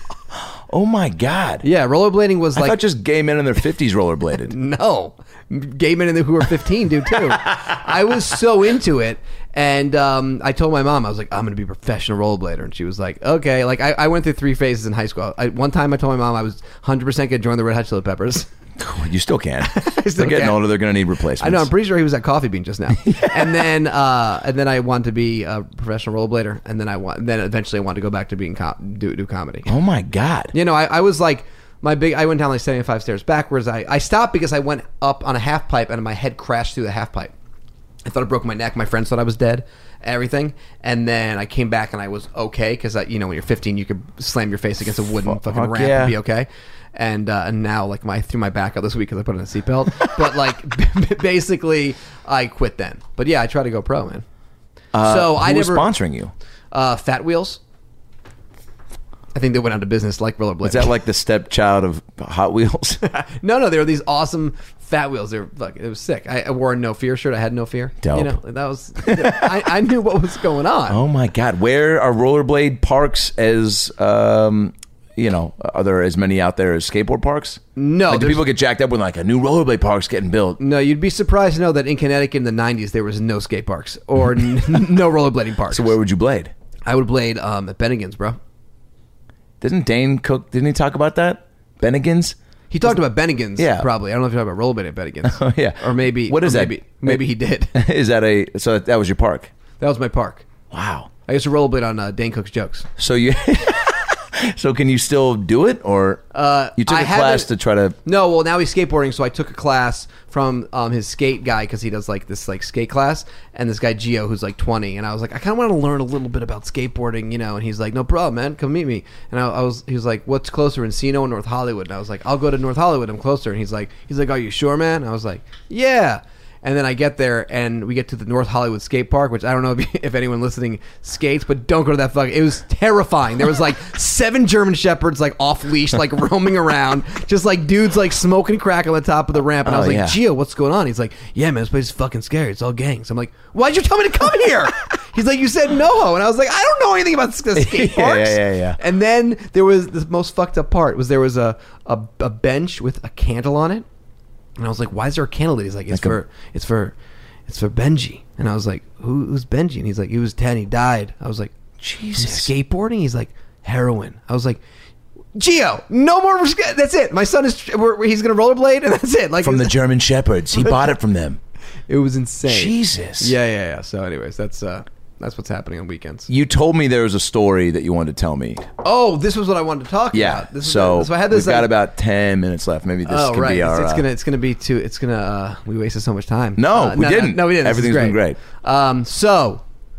Oh my God. Yeah, rollerblading was I like thought just gay men in their fifties rollerbladed. no, gay men in the, who were fifteen do too. I was so into it, and um, I told my mom, I was like, I'm going to be a professional rollerblader, and she was like, okay. Like I, I went through three phases in high school. I, one time I told my mom I was one hundred percent going to join the Red Hot Chili Peppers. You still can. still They're getting can. older. They're going to need replacements. I know. I'm pretty sure he was at Coffee Bean just now. and then, uh, and then I wanted to be a professional rollerblader, and then I want, then eventually I wanted to go back to being com- do do comedy. Oh my God. You know, I, I was like my big. I went down like seventy-five stairs backwards. I I stopped because I went up on a half pipe and my head crashed through the half pipe. I thought I broke my neck. My friends thought I was dead. Everything, and then I came back and I was okay because you know when you're fifteen you could slam your face against a wooden fucking Fuck ramp yeah. and be okay. And uh, and now like my I threw my back out this week because I put in a seatbelt. But like basically I quit then. But yeah, I tried to go pro, man. Uh, so who I was never sponsoring you? uh, Fat Wheels. I think they went out of business like rollerblades. Is that like the stepchild of Hot Wheels? no, no, they were these awesome Fat Wheels. They were fuck, it was sick. I, I wore a No Fear shirt. I had no fear. Dope. You know, that was. I, I knew what was going on. Oh my God! Where are rollerblade parks as um, you know? Are there as many out there as skateboard parks? No, Like, do there's- people get jacked up when like a new rollerblade park's getting built? No, you'd be surprised to know that in Connecticut in the nineties there was no skate parks or n- no rollerblading parks. So where would you blade? I would blade um, at Bennigan's, bro. Didn't Dane Cook? Didn't he talk about that? Bennigan's. He talked about Bennigan's, Yeah. probably. I don't know if you're talking about rollerblading at Bennigan's. Oh yeah. Or maybe. What is or that? Maybe, maybe he did. Is that a? So that was your park? That was my park. Wow. I used to rollerblade on uh, Dane Cook's jokes. So you. So can you still do it, or Uh, you took I a class haven't- to try to? No, well now he's skateboarding, so I took a class from um, his skate guy because he does like this like skate class, and this guy Gio who's like twenty, and I was like, I kind of want to learn a little bit about skateboarding, you know, and he's like, no problem, man, come meet me, and I, I was, he was like, what's closer, Encino or North Hollywood? And I was like, I'll go to North Hollywood, I'm closer, and he's like, he's like, are you sure, man? And I was like, yeah. And then I get there, and we get to the North Hollywood skate park, which I don't know if, if anyone listening skates, but don't go to that fucking. It was terrifying. There was like seven German shepherds, like off leash, like roaming around, just like dudes like smoking crack on the top of the ramp. And I Oh, was like, yeah. Gio, what's going on? He's like, yeah, man, this place is fucking scary. It's all gangs. I'm like, why'd you tell me to come here? He's like, you said no, and I was like, I don't know anything about the skate Yeah, parks. yeah, yeah, yeah. And then there was the most fucked up part was there was a a, a bench with a candle on it, and I was like, why is there a candle? He's like, it's Like a- for it's for it's for Benji. And I was like, Who, who's Benji? And he's like, he was ten, he died. I was like, Jesus. skateboarding? He's like, heroin. I was like, Gio, no more. That's it. My son is. We're, he's gonna rollerblade, and that's it. Like From the German shepherds, he bought it from them. it was insane. Jesus. Yeah, yeah, yeah. So, anyways, that's uh, that's what's happening on weekends. You told me there was a story that you wanted to tell me. Oh, this was what I wanted to talk Yeah. about. This is so, so I had this. we've got uh, about ten minutes left. Maybe this oh could right, be our. it's, it's uh, gonna it's gonna be too. It's gonna. Uh, we wasted so much time. No, Uh, we didn't. No, we didn't. This is Everything's been great. Um, so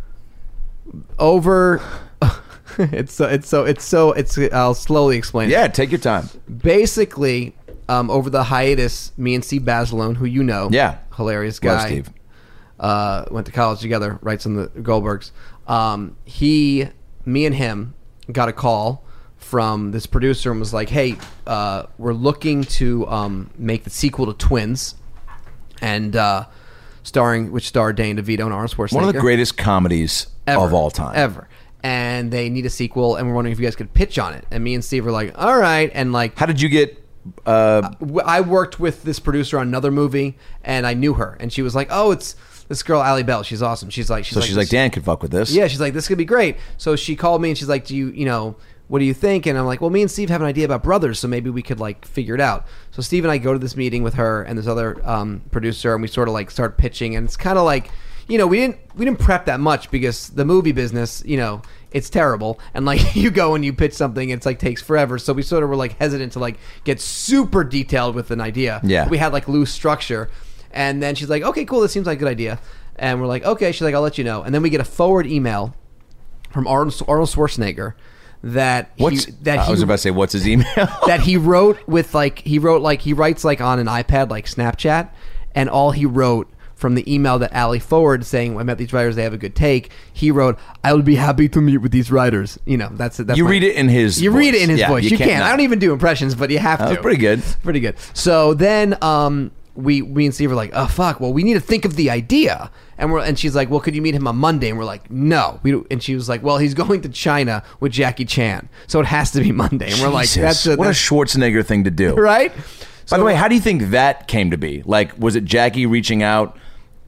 over. it's so it's so it's so it's. I'll slowly explain. Yeah, it. take your time. Basically, um, over the hiatus, me and Steve Basilone, who you know, Yeah. hilarious Love guy, Steve. Uh, went to college together, writes on the Goldbergs. Um, he, me and him, got a call from this producer and was like, "Hey, uh, we're looking to um, make the sequel to Twins, and uh, starring which star Danny DeVito and Arnold Schwarzenegger, One of the greatest comedies ever, of all time. ever." And they need a sequel, and we're wondering if you guys could pitch on it. And me and Steve were like, "All right," and like. How did you get? Uh, W- I worked with this producer on another movie, and I knew her, and she was like, "Oh, it's this girl, Allie Bell. She's awesome. She's like, she's so like, she's like, this- Dan could fuck with this. yeah, she's like, this could be great." So she called me, and she's like, "Do you, you know, what do you think?" And I'm like, "Well, me and Steve have an idea about brothers, so maybe we could like figure it out." So Steve and I go to this meeting with her and this other um, producer, and we sort of like start pitching, and it's kind of like, you know, we didn't we didn't prep that much because the movie business, you know, it's terrible, and like you go and you pitch something, it's like takes forever. So we sort of were like hesitant to like get super detailed with an idea. Yeah. We had like loose structure, and then she's like, "Okay, cool, this seems like a good idea," and we're like, "Okay." She's like, "I'll let you know," and then we get a forward email from Arnold, Arnold Schwarzenegger that What's? he, that I he was about to say, what's his email? that he wrote with like he wrote like he writes like on an iPad like Snapchat, and all he wrote from the email that Ali forwarded saying, "I met these writers, they have a good take," he wrote, "I would be happy to meet with these writers." You know, that's it. That's You my- read it in his You read voice. it in his Yeah, voice. you You, can't can. not. I don't even do impressions, but you have That to. was pretty good. Pretty good. So then um, we we and Steve were like, "Oh fuck! Well, we need to think of the idea." And we're and she's like, "Well, could you meet him on Monday?" And we're like, "No." We don't- and she was like, "Well, he's going to China with Jackie Chan, so it has to be Monday." And we're like, Jesus, "That's a, what a that's, Schwarzenegger thing to do, right." By the way, how do you think that came to be? Like, was it Jackie reaching out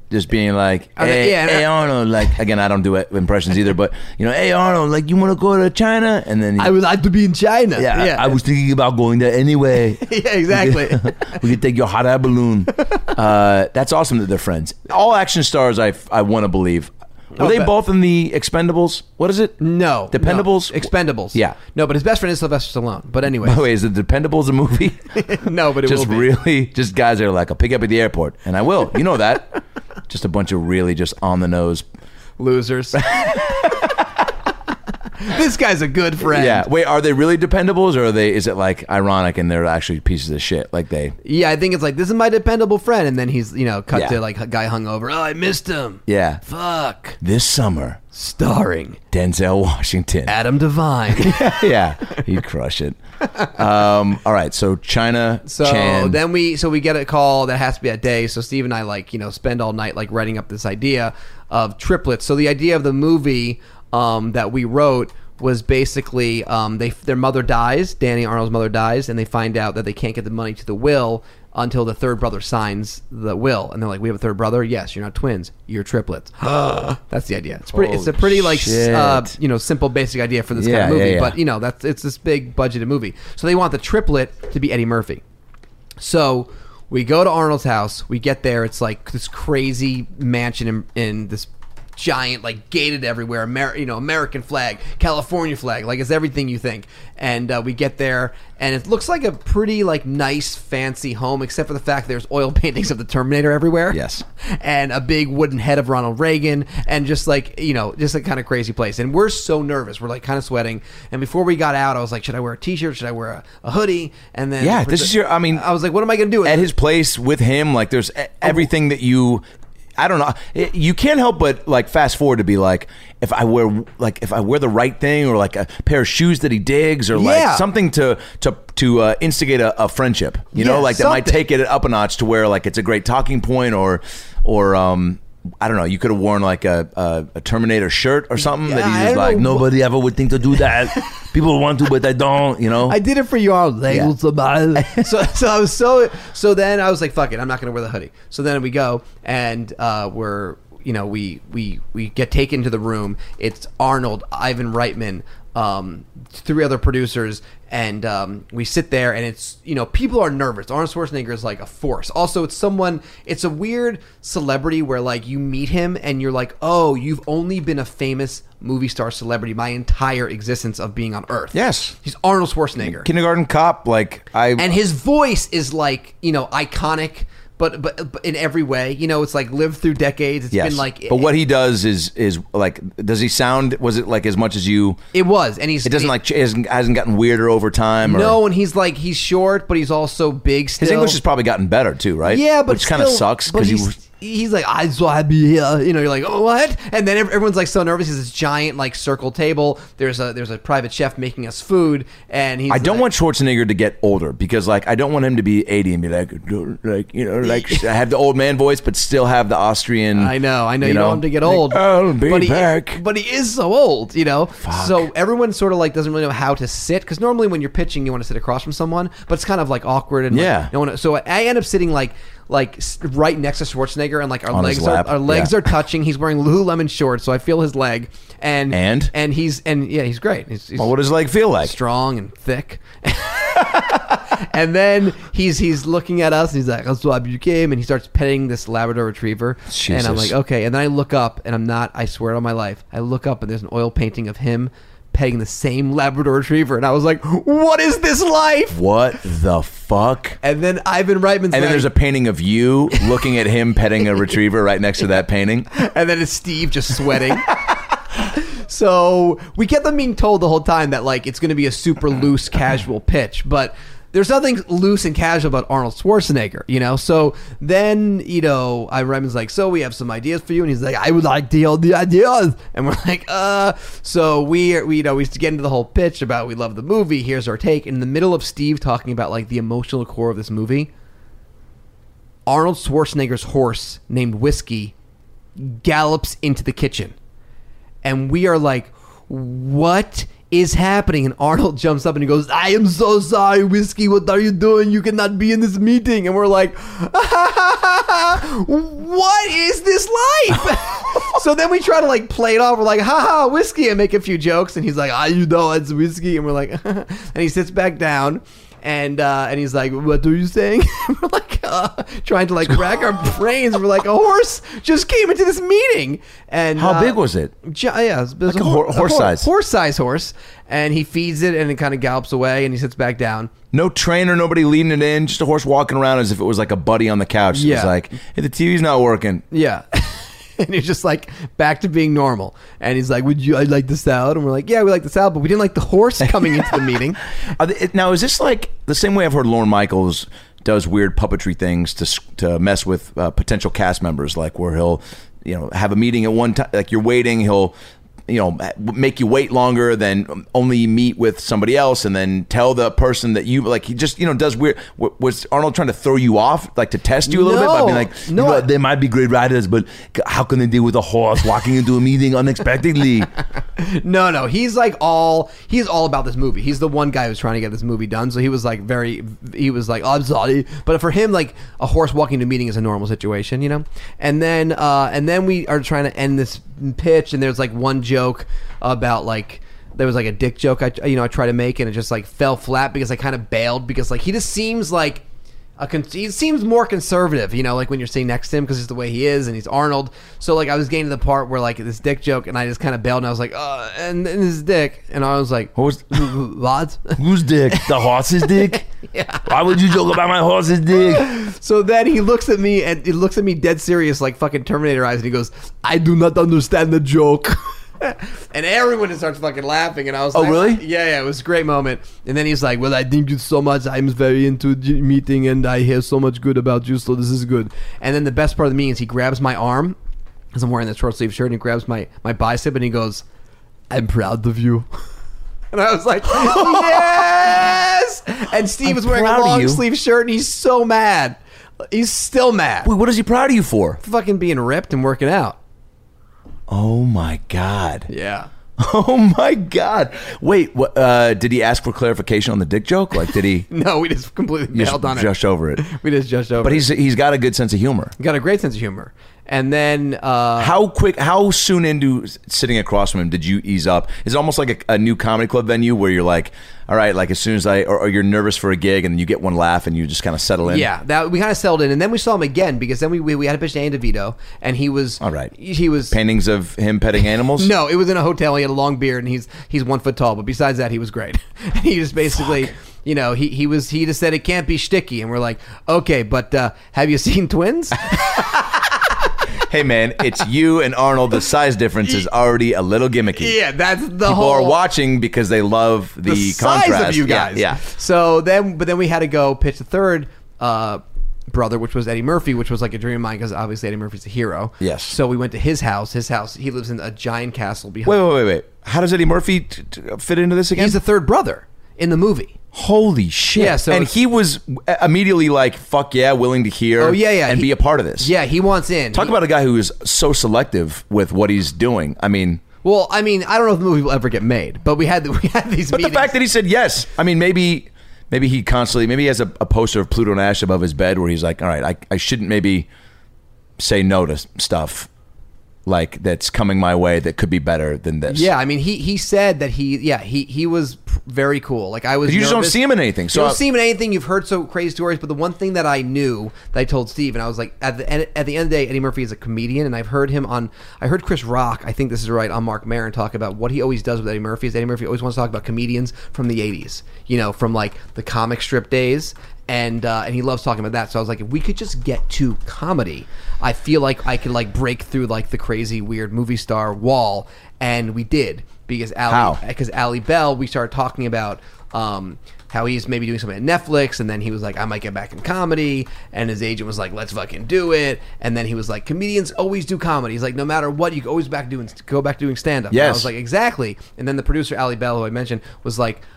just being like, Are they- hey, yeah, and hey I- Arnold, like, again, I don't do it- impressions either, but, you know, hey, Arnold, like, you want to go to China? And then, he, I would like to be in China. yeah, yeah. I, I was thinking about going there anyway. yeah, exactly. We could take your hot air balloon. Uh, that's awesome that they're friends. All action stars, I, I want to believe. Were Oh, they but- both in the Expendables? What is it? No. Dependables? No. Expendables. Yeah. No, but his best friend is Sylvester Stallone. But anyway. By the way, is the Dependables a movie? no, but it just will be. really, just guys that are like, I'll pick you up at the airport. And I will. You know that. Just a bunch of really just on the nose. Losers. This guy's a good friend. Yeah. Wait, are they really Dependables, or are they? Is it like ironic and they're actually pieces of shit? Like they. Yeah, I think it's like, this is my dependable friend. And then he's, you know, cut Yeah. to like a guy hungover. Oh, I missed him. Yeah. Fuck. This summer, Starring Denzel Washington. Adam Devine. Yeah, he'd crush it. Um, all right, so China So Chan. then we so we get a call that has to be a day. So Steve and I like you know spend all night like writing up this idea of triplets. So the idea of the movie um, that we wrote was basically um, they their mother dies, Danny Arnold's mother dies, and they find out that they can't get the money to the will until the third brother signs the will, and they're like, "We have a third brother. Yes, you're not twins. You're triplets." That's the idea. It's pretty. it's a Holy pretty like s- shit. uh, you know simple basic idea for this Yeah, kind of movie, yeah, yeah. but you know that's it's this big budgeted movie. So they want the triplet to be Eddie Murphy. So we go to Arnold's house. We get there. It's like this crazy mansion in, in this giant, like gated everywhere, Amer- you know, American flag, California flag, like it's everything you think. And uh, we get there, and it looks like a pretty like nice, fancy home, except for the fact there's oil paintings of the Terminator everywhere. Yes. And a big wooden head of Ronald Reagan, and just like you know, just a kind of crazy place. And we're so nervous, we're like kind of sweating. And before we got out, I was like, should I wear a t-shirt? Should I wear a, a hoodie? And then Yeah, this is your. I mean, I was like, what am I gonna do? at his place with him? Like, there's e- everything that you. I don't know. It- You can't help but like fast forward to be like, if I wear like if I wear the right thing, or like a pair of shoes that he digs, or Yeah. like something to to to uh, instigate a, a friendship. You know, Yeah, like that might something. take it up a notch to where like it's a great talking point, or or um. I don't know. You could have worn like a, a, a Terminator shirt or something Yeah, that I he's just don't like, know. nobody ever would think to do that. People want to, but they don't. You know. I did it for you all. Yeah. so, so I was so so then I was like, fuck it, I'm not gonna wear the hoodie. So then we go and uh, we're you know we we we get taken to the room. It's Arnold, Ivan Reitman, um, three other producers, and um, we sit there, and it's you know people are nervous. Arnold Schwarzenegger is like a force. Also, it's someone. It's a weird celebrity where like you meet him and you're like, oh, you've only been a famous movie star celebrity my entire existence of being on Earth. Yes. He's Arnold Schwarzenegger. Kindergarten Cop. Like I. And his voice is like, you know, iconic, but, but but in every way. You know, it's like lived through decades. It's Yes. been like but what he does is is like, does he sound? Was it like as much as you? it was, and he's It doesn't he- like ch- hasn't, hasn't gotten weirder over time. Or, no, and he's like he's short, but he's also big. Still, his English has probably gotten better too, right? yeah, but which kind of still- sucks but because he he's, was. he's like, I'm so happy here. You know, you're like, oh, what? And then ev- everyone's like so nervous. He's this giant like circle table. There's a there's a private chef making us food, and he's. I don't like- want Schwarzenegger to get older because, like, I don't want him to be eighty and be like, like you know, like have the old man voice, but still have the Austrian. I know, I know. You, know, don't want him to get like, old. I'll be but he, back. But he is so old, you know. So everyone sort of like doesn't really know how to sit because normally when you're pitching, you want to sit across from someone, but it's kind of like awkward and like, Yeah. no one, so I end up sitting like like s- right next to Schwarzenegger, and like our On his legs are lap, our legs yeah. are touching. He's wearing Lululemon shorts, so I feel his leg, and And? and he's and yeah, he's great. He's, he's Well, what does his leg feel like? strong and thick. And then he's he's looking at us and he's like, "I'm so happy you came," and he starts petting this Labrador Retriever. And I'm Jesus. like, okay. And then I look up, and I'm not. I swear on my life, I look up, and there's an oil painting of him petting the same Labrador Retriever, and I was like, "What is this life?" What the fuck? And then Ivan Reitman's And then like, there's a painting of you looking at him petting a retriever right next to that painting. and then it's Steve just sweating. So we kept them being told the whole time that like it's going to be a super loose, casual pitch, but there's nothing loose and casual about Arnold Schwarzenegger, you know. So then, you know, I Reitman's like, so we have some ideas for you, and he's like, I would like to hear the ideas, and we're like, uh. So we, we, you know, we get into the whole pitch about we love the movie. Here's our take. In the middle of Steve talking about like the emotional core of this movie, Arnold Schwarzenegger's horse named Whiskey gallops into the kitchen. And we are like, what is happening? And Arnold jumps up and he goes, I am so sorry, Whiskey. What are you doing? You cannot be in this meeting. And we're like, what is this So then we try to like play it off. We're like, haha, whiskey, and make a few jokes. And he's like, ah, you know, it's whiskey. And we're like, and he sits back down. And uh, and he's like, what are you saying? We're like uh, trying to like rack our brains. We're like, a horse just came into this meeting. And how uh, big was it? Ju- yeah, it was, it was Like a, a hor- hor- horse a hor- size. horse size horse. And he feeds it, and it kind of gallops away, and he sits back down. No trainer, nobody leading it in, just a horse walking around as if it was like a buddy on the couch. Yeah. It was like, hey, the T V's not working. Yeah. And he's just like back to being normal. And he's like, would you, I like the salad? And we're like, yeah, we like the salad, but we didn't like the horse coming into the meeting. Are they, now, is this like the same way I've heard Lorne Michaels does weird puppetry things to s- to mess with uh, potential cast members, like where he'll, you know, have a meeting at one time, like you're waiting, he'll, you know, make you wait longer, then only meet with somebody else, and then tell the person that you like. He just, you know, does weird. W- was Arnold trying to throw you off, like to test you a little No, bit by being like, no, you know, I- they might be great writers, but how can they deal with a horse walking into a meeting unexpectedly? No, no, he's like all he's all about this movie. He's the one guy who's trying to get this movie done. So he was like very, he was like, oh, I'm sorry, but for him, like a horse walking to a meeting is a normal situation, you know. And then, uh, and then we are trying to end this pitch, and there's like one joke about like. There was like a dick joke I you know I tried to make, and it just like fell flat because I kind of bailed because like he just seems like a con- he seems more conservative, you know, like when you're sitting next to him because it's the way he is, and he's Arnold. So like I was getting to the part where like this dick joke, and I just kind of bailed, and I was like, uh, and, and his dick, and I was like, Horse, what? whose dick? The horse's dick? Yeah. Why would you joke about my horse's dick? So then he looks at me and he looks at me dead serious, like fucking Terminator eyes, and he goes, I do not understand the joke. And everyone just starts fucking laughing, and I was Oh, like, really? yeah, yeah, it was a great moment. And then he's like, well, I thank you so much. I'm very into the meeting, and I hear so much good about you, so this is good. And then the best part of the meeting is he grabs my arm, because I'm wearing that short sleeve shirt, and he grabs my, my bicep, and he goes, I'm proud of you. And I was like, yes! And Steve I'm was wearing a proud of long you. sleeve shirt, and he's so mad. He's still mad. Wait, what is he proud of you for? Fucking being ripped and working out. Oh my God. Yeah. Oh my God. Wait, what, uh, did he ask for clarification on the dick joke? Like, did he No, we just completely just bailed on it. just over it? We just judged over But it. he's he's got a good sense of humor. Got a great sense of humor. And then uh, How quick, how soon into sitting across from him did you ease up? Is it almost like a, a new comedy club venue where you're like, all right, like as soon as I, or, or you're nervous for a gig and then you get one laugh and you just kind of settle in? yeah, that we kind of settled in, and then we saw him again because then we we, we had a pitch to Andy DeVito, and he was All right. He was Paintings of him petting animals? no, it was in a hotel. He had a long beard, and he's he's one foot tall, but besides that, he was great. And he just basically, you know, he he was he just said it can't be shticky, and we're like, okay, but uh, have you seen Twins? Hey man, it's you and Arnold. The size difference is already a little gimmicky. Yeah, that's the People whole. are watching because they love the, the size contrast. of you Yeah, guys. Yeah. So then, but then we had to go pitch the third uh, brother, which was Eddie Murphy, which was like a dream of mine because obviously Eddie Murphy's a hero. Yes. So we went to his house. His house. He lives in a giant castle behind. Wait, wait, wait, wait. How does Eddie Murphy t- t- fit into this again? He's the third brother in the movie. Holy shit. Yeah, so and it's- he was immediately like, fuck yeah, willing to hear Oh yeah, yeah, and he- be a part of this. Yeah, he wants in. Talk He- about a guy who is so selective with what he's doing. I mean, Well, I mean, I don't know if the movie will ever get made, but we had we had these. but meetings. the fact that he said yes, I mean, maybe maybe he constantly, maybe he has a, a poster of Pluto Nash above his bed where he's like, all right, I, I shouldn't maybe say no to s- stuff like that's coming my way that could be better than this. Yeah, I mean, he he said that he yeah he he was p- very cool. Like I was. But you just don't nervous. see him in anything, so you I- don't see him in anything. You've heard so crazy stories, but the one thing that I knew that I told Steve, and I was like, at the end, at the end of the day, Eddie Murphy is a comedian, and I've heard him on. I heard Chris Rock. I think this is right on Mark Maron talk about what he always does with Eddie Murphy. Is Eddie Murphy always wants to talk about comedians from the eighties. You know, from like the comic strip days. And uh, and he loves talking about that. So I was like, if we could just get to comedy, I feel like I could like break through like the crazy weird movie star wall, and we did because Ali How? because Ali Bell. We started talking about um, how he's maybe doing something at Netflix, and then he was like, I might get back in comedy, and his agent was like, let's fucking do it, and then he was like, comedians always do comedy. He's like, no matter what, you can always back doing go back doing stand up. And I Yes. was like, exactly. And then the producer Ali Bell, who I mentioned, was like,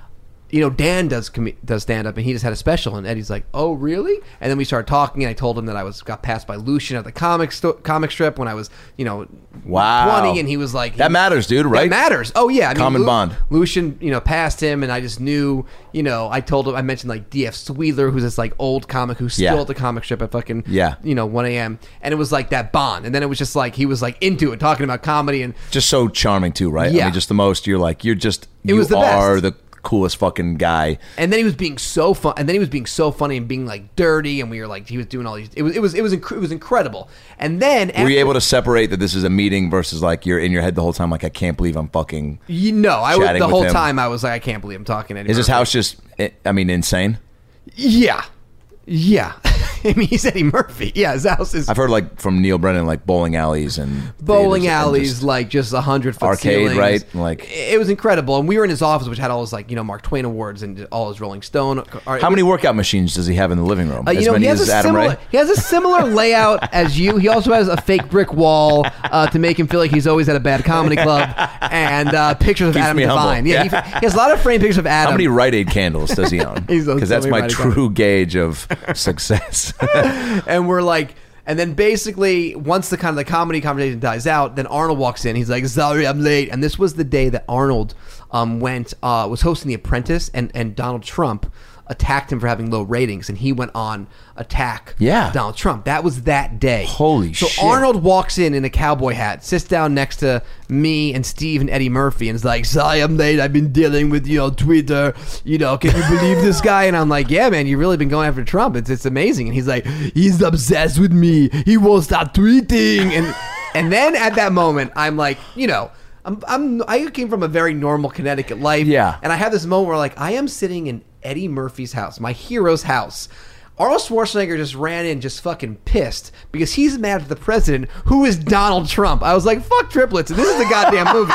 you know, Dan does com- does stand up, and he just had a special, and Eddie's like, oh, really? And then we started talking, and I told him that I was got passed by Lucian at the comic sto- comic strip when I was, you know, wow. twenty, and he was like, that he, matters, dude, right? That matters. Oh yeah, I mean, common Lu- bond. Lucian, you know, passed him, and I just knew, you know, I told him, I mentioned like D F Sweeler, who's this like old comic who's still Yeah. at the comic strip at fucking, Yeah. you know, one a.m. and it was like that bond, and then it was just like he was like into it, talking about comedy, and Just so charming too, right? Yeah. I mean, just the most. You're like, you're just. It you was the are best. the coolest fucking guy. And then he was being so fun, and then he was being so funny and being like dirty, and we were like, he was doing all these. It was, it was, it was, inc- it was incredible. And then, Were after, you able to separate that this is a meeting versus like you're in your head the whole time? Like, I can't believe I'm fucking. You know, I was, chatting the with whole him? time I was like, I can't believe I'm talking to Eddie Is this Murphy. house just? I mean, insane. Yeah, yeah. I mean, he's Eddie Murphy. Yeah, his house is I've heard like from Neil Brennan, like bowling alleys and bowling theaters and alleys, just like just a hundred foot arcade, ceilings. right? Like, It was incredible, and we were in his office, which had all his like you know Mark Twain awards and all his Rolling Stone. how many workout machines does he have in the living room? Uh, you as know, many he has as a Adam similar Ray? he has a similar layout as you. He also has a fake brick wall uh, to make him feel like he's always at a bad comedy club, and uh, pictures of Keeps Adam me humble. Devine. Yeah, Yeah. He, he has a lot of framed pictures of Adam. How many Rite Aid candles does he own? He's on Because so that's many my Rite Aid true candles. gauge of success. And we're like, and then basically once the kind of the comedy conversation dies out, then Arnold walks in. He's like, sorry, I'm late. And this was the day that Arnold um, went uh, was hosting The Apprentice, and and Donald Trump attacked him for having low ratings, and he went on attack Yeah. Donald Trump. That was that day. Holy so shit. Arnold walks in in a cowboy hat, sits down next to me and Steve and Eddie Murphy, and is like, sorry I'm late, I've been dealing with you on Twitter, you know, can you believe this guy? And I'm like, yeah man, you've really been going after Trump. It's it's amazing. And he's like, he's obsessed with me, he won't stop tweeting. And and then at that moment I'm like, you know, I'm, I'm I came from a very normal Connecticut life, Yeah. and I have this moment where like I am sitting in Eddie Murphy's house, my hero's house. Arnold Schwarzenegger just ran in just fucking pissed because he's mad at the president, who is Donald Trump. I was like, fuck triplets, and this is a goddamn movie.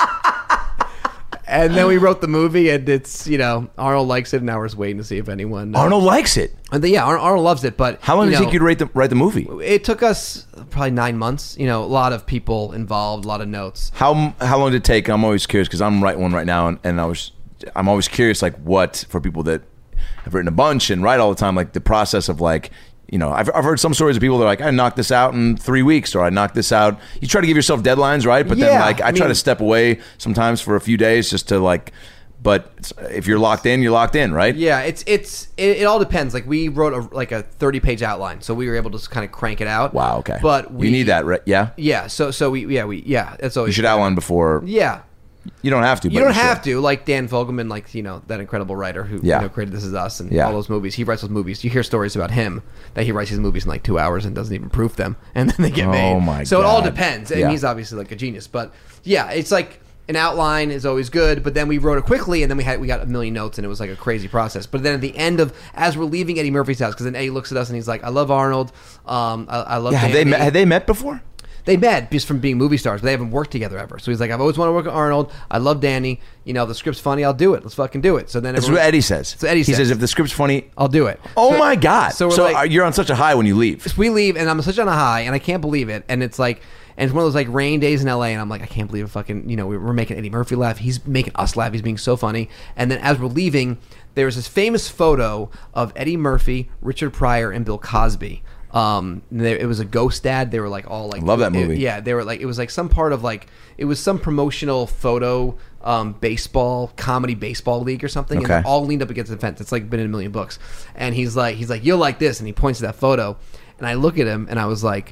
And then we wrote the movie, and it's, you know, Arnold likes it, and now we're just waiting to see if anyone knows. Arnold likes it. And then, yeah, Arnold, Arnold loves it, but How long you did it know, take you to write the, write the movie? It took us probably nine months. You know, a lot of people involved, a lot of notes. How how long did it take? I'm always curious because I'm writing one right now, and, and I was I'm always curious, like what for people that have written a bunch and write all the time, like the process of like, you know, I've I've heard some stories of people that are like, I knocked this out in three weeks, or I knocked this out. You try to give yourself deadlines, right? But then Yeah, like I, I try mean- to step away sometimes for a few days just to like. But it's- if you're locked in, you're locked in, right? Yeah, it's it's it, it all depends. Like we wrote a like a thirty page outline, so we were able to kind of crank it out. Wow. Okay. But we you need that, right? Yeah. Yeah. So so we yeah we yeah that's always You should outline before. Yeah. You don't have to. You but don't should. have to, like Dan Fogelman, like you know that incredible writer who Yeah. you know, created This Is Us and Yeah. all those movies. He writes those movies. You hear stories about him that he writes these movies in like two hours and doesn't even proof them, and then they get Oh, made. my so it all God. depends, and Yeah. he's obviously like a genius. But yeah, it's like an outline is always good, but then we wrote it quickly, and then we had we got a million notes, and it was like a crazy process. But then at the end of as we're leaving Eddie Murphy's house, because then Eddie looks at us and he's like, "I love Arnold. Um, I, I love." Yeah. Have they Danny." met, have they met before? They met just from being movie stars, but they haven't worked together ever. So he's like, I've always wanted to work with Arnold. I love Danny. You know, the script's funny. I'll do it. Let's fucking do it. So then That's everyone- what Eddie says. So Eddie he says. says if the script's funny, I'll do it. oh So- my god! So So, we're like, uh, you're on such a high when you leave. so we leave, and I'm such on a high, and I can't believe it. And it's like, and it's one of those like rain days in L A, and I'm like, I can't believe it. Fucking, you know, we're making Eddie Murphy laugh. He's making us laugh. He's being so funny. And then as we're leaving, there's this famous photo of Eddie Murphy, Richard Pryor, and Bill Cosby. Um, they, it was a ghost ad. They were like all like, Love that it- movie. yeah, they were like, it was like some part of like, it was some promotional photo, um, baseball comedy baseball league or something, and Okay. they're all leaned up against the fence. It's like been in a million books. And he's like, he's like, you'll like this, and he points to that photo, and I look at him, and I was like,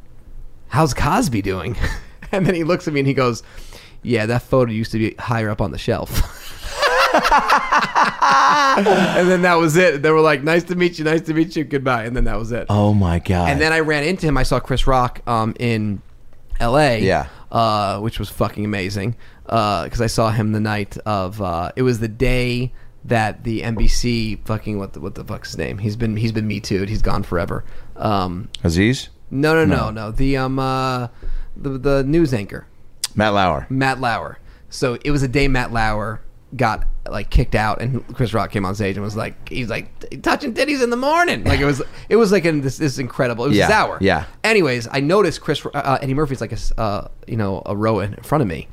how's Cosby doing? And then he looks at me and he goes, yeah, that photo used to be higher up on the shelf. And then that was it. They were like, nice to meet you, nice to meet you, goodbye. And then that was it. Oh my god! And then I ran into him. I saw Chris Rock um, in L A, Yeah. uh, which was fucking amazing because I saw him the night of. Uh, it was the day that the N B C fucking what the what the fuck's his name? He's been he's been Me Too'd. He's gone forever. Um, Aziz, no, no, no, no. The um uh, the the news anchor. Matt Lauer. Matt Lauer. So it was a day Matt Lauer got like kicked out, and Chris Rock came on stage and was like, he's like touching titties in the morning. Like it was, it was like an, this, this incredible. It was Yeah, his hour. yeah. Anyways, I noticed Chris uh, Eddie Murphy's like a uh, you know a row in front of me,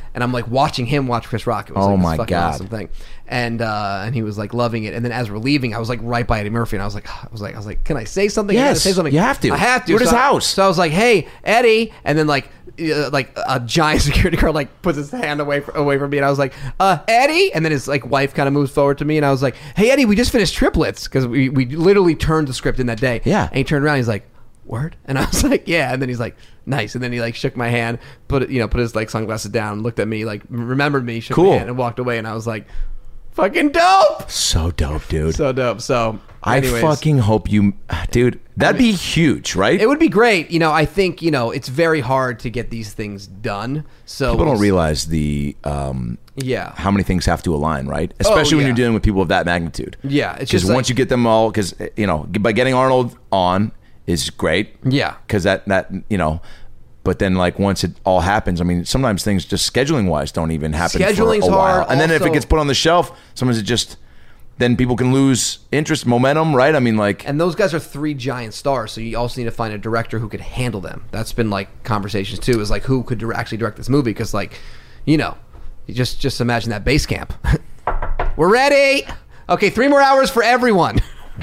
and I'm like watching him watch Chris Rock. It was Oh like my this fucking God. awesome thing, and uh, and he was like loving it. And then as we're leaving, I was like right by Eddie Murphy, and I was like, I was like, I was like, can I say something? I gotta Yes, say something. you have to. I have to. We're at his So I- house. So I was like, hey, Eddie, and then like. Uh, like a giant security guard like puts his hand away fr- away from me, and I was like, uh, Eddie, and then his like wife kind of moves forward to me, and I was like, hey, Eddie, we just finished Triplets because we we literally turned the script in that day. Yeah. And he turned around, he's like, word, and I was like, yeah, and then he's like, nice, and then he like shook my hand, put it, you know, put his like sunglasses down, looked at me, like remembered me, shook Cool. my hand, and walked away, and I was like, fucking dope, So dope, dude. so dope. So I anyways. fucking hope you, dude. That'd be huge, right? It would be great. You know, I think, you know, it's very hard to get these things done. So People don't realize the um, Yeah. how many things have to align, right? Especially when yeah. you're dealing with people of that magnitude. Yeah, it's Because just once like- you get them all, because you know, by getting Arnold on is great. Yeah. Because that that you know, but then like once it all happens, I mean, sometimes things just scheduling wise don't even happen Scheduling's for a while. hard, And then if it also- gets put on the shelf, sometimes it just then people can lose interest, momentum, right? I mean, like. And those guys are three giant stars, so you also need to find a director who could handle them. That's been like conversations too. Is like who could dir- actually direct this movie? Because like, you know, you just just imagine that base camp. We're ready. Okay, three more hours for everyone.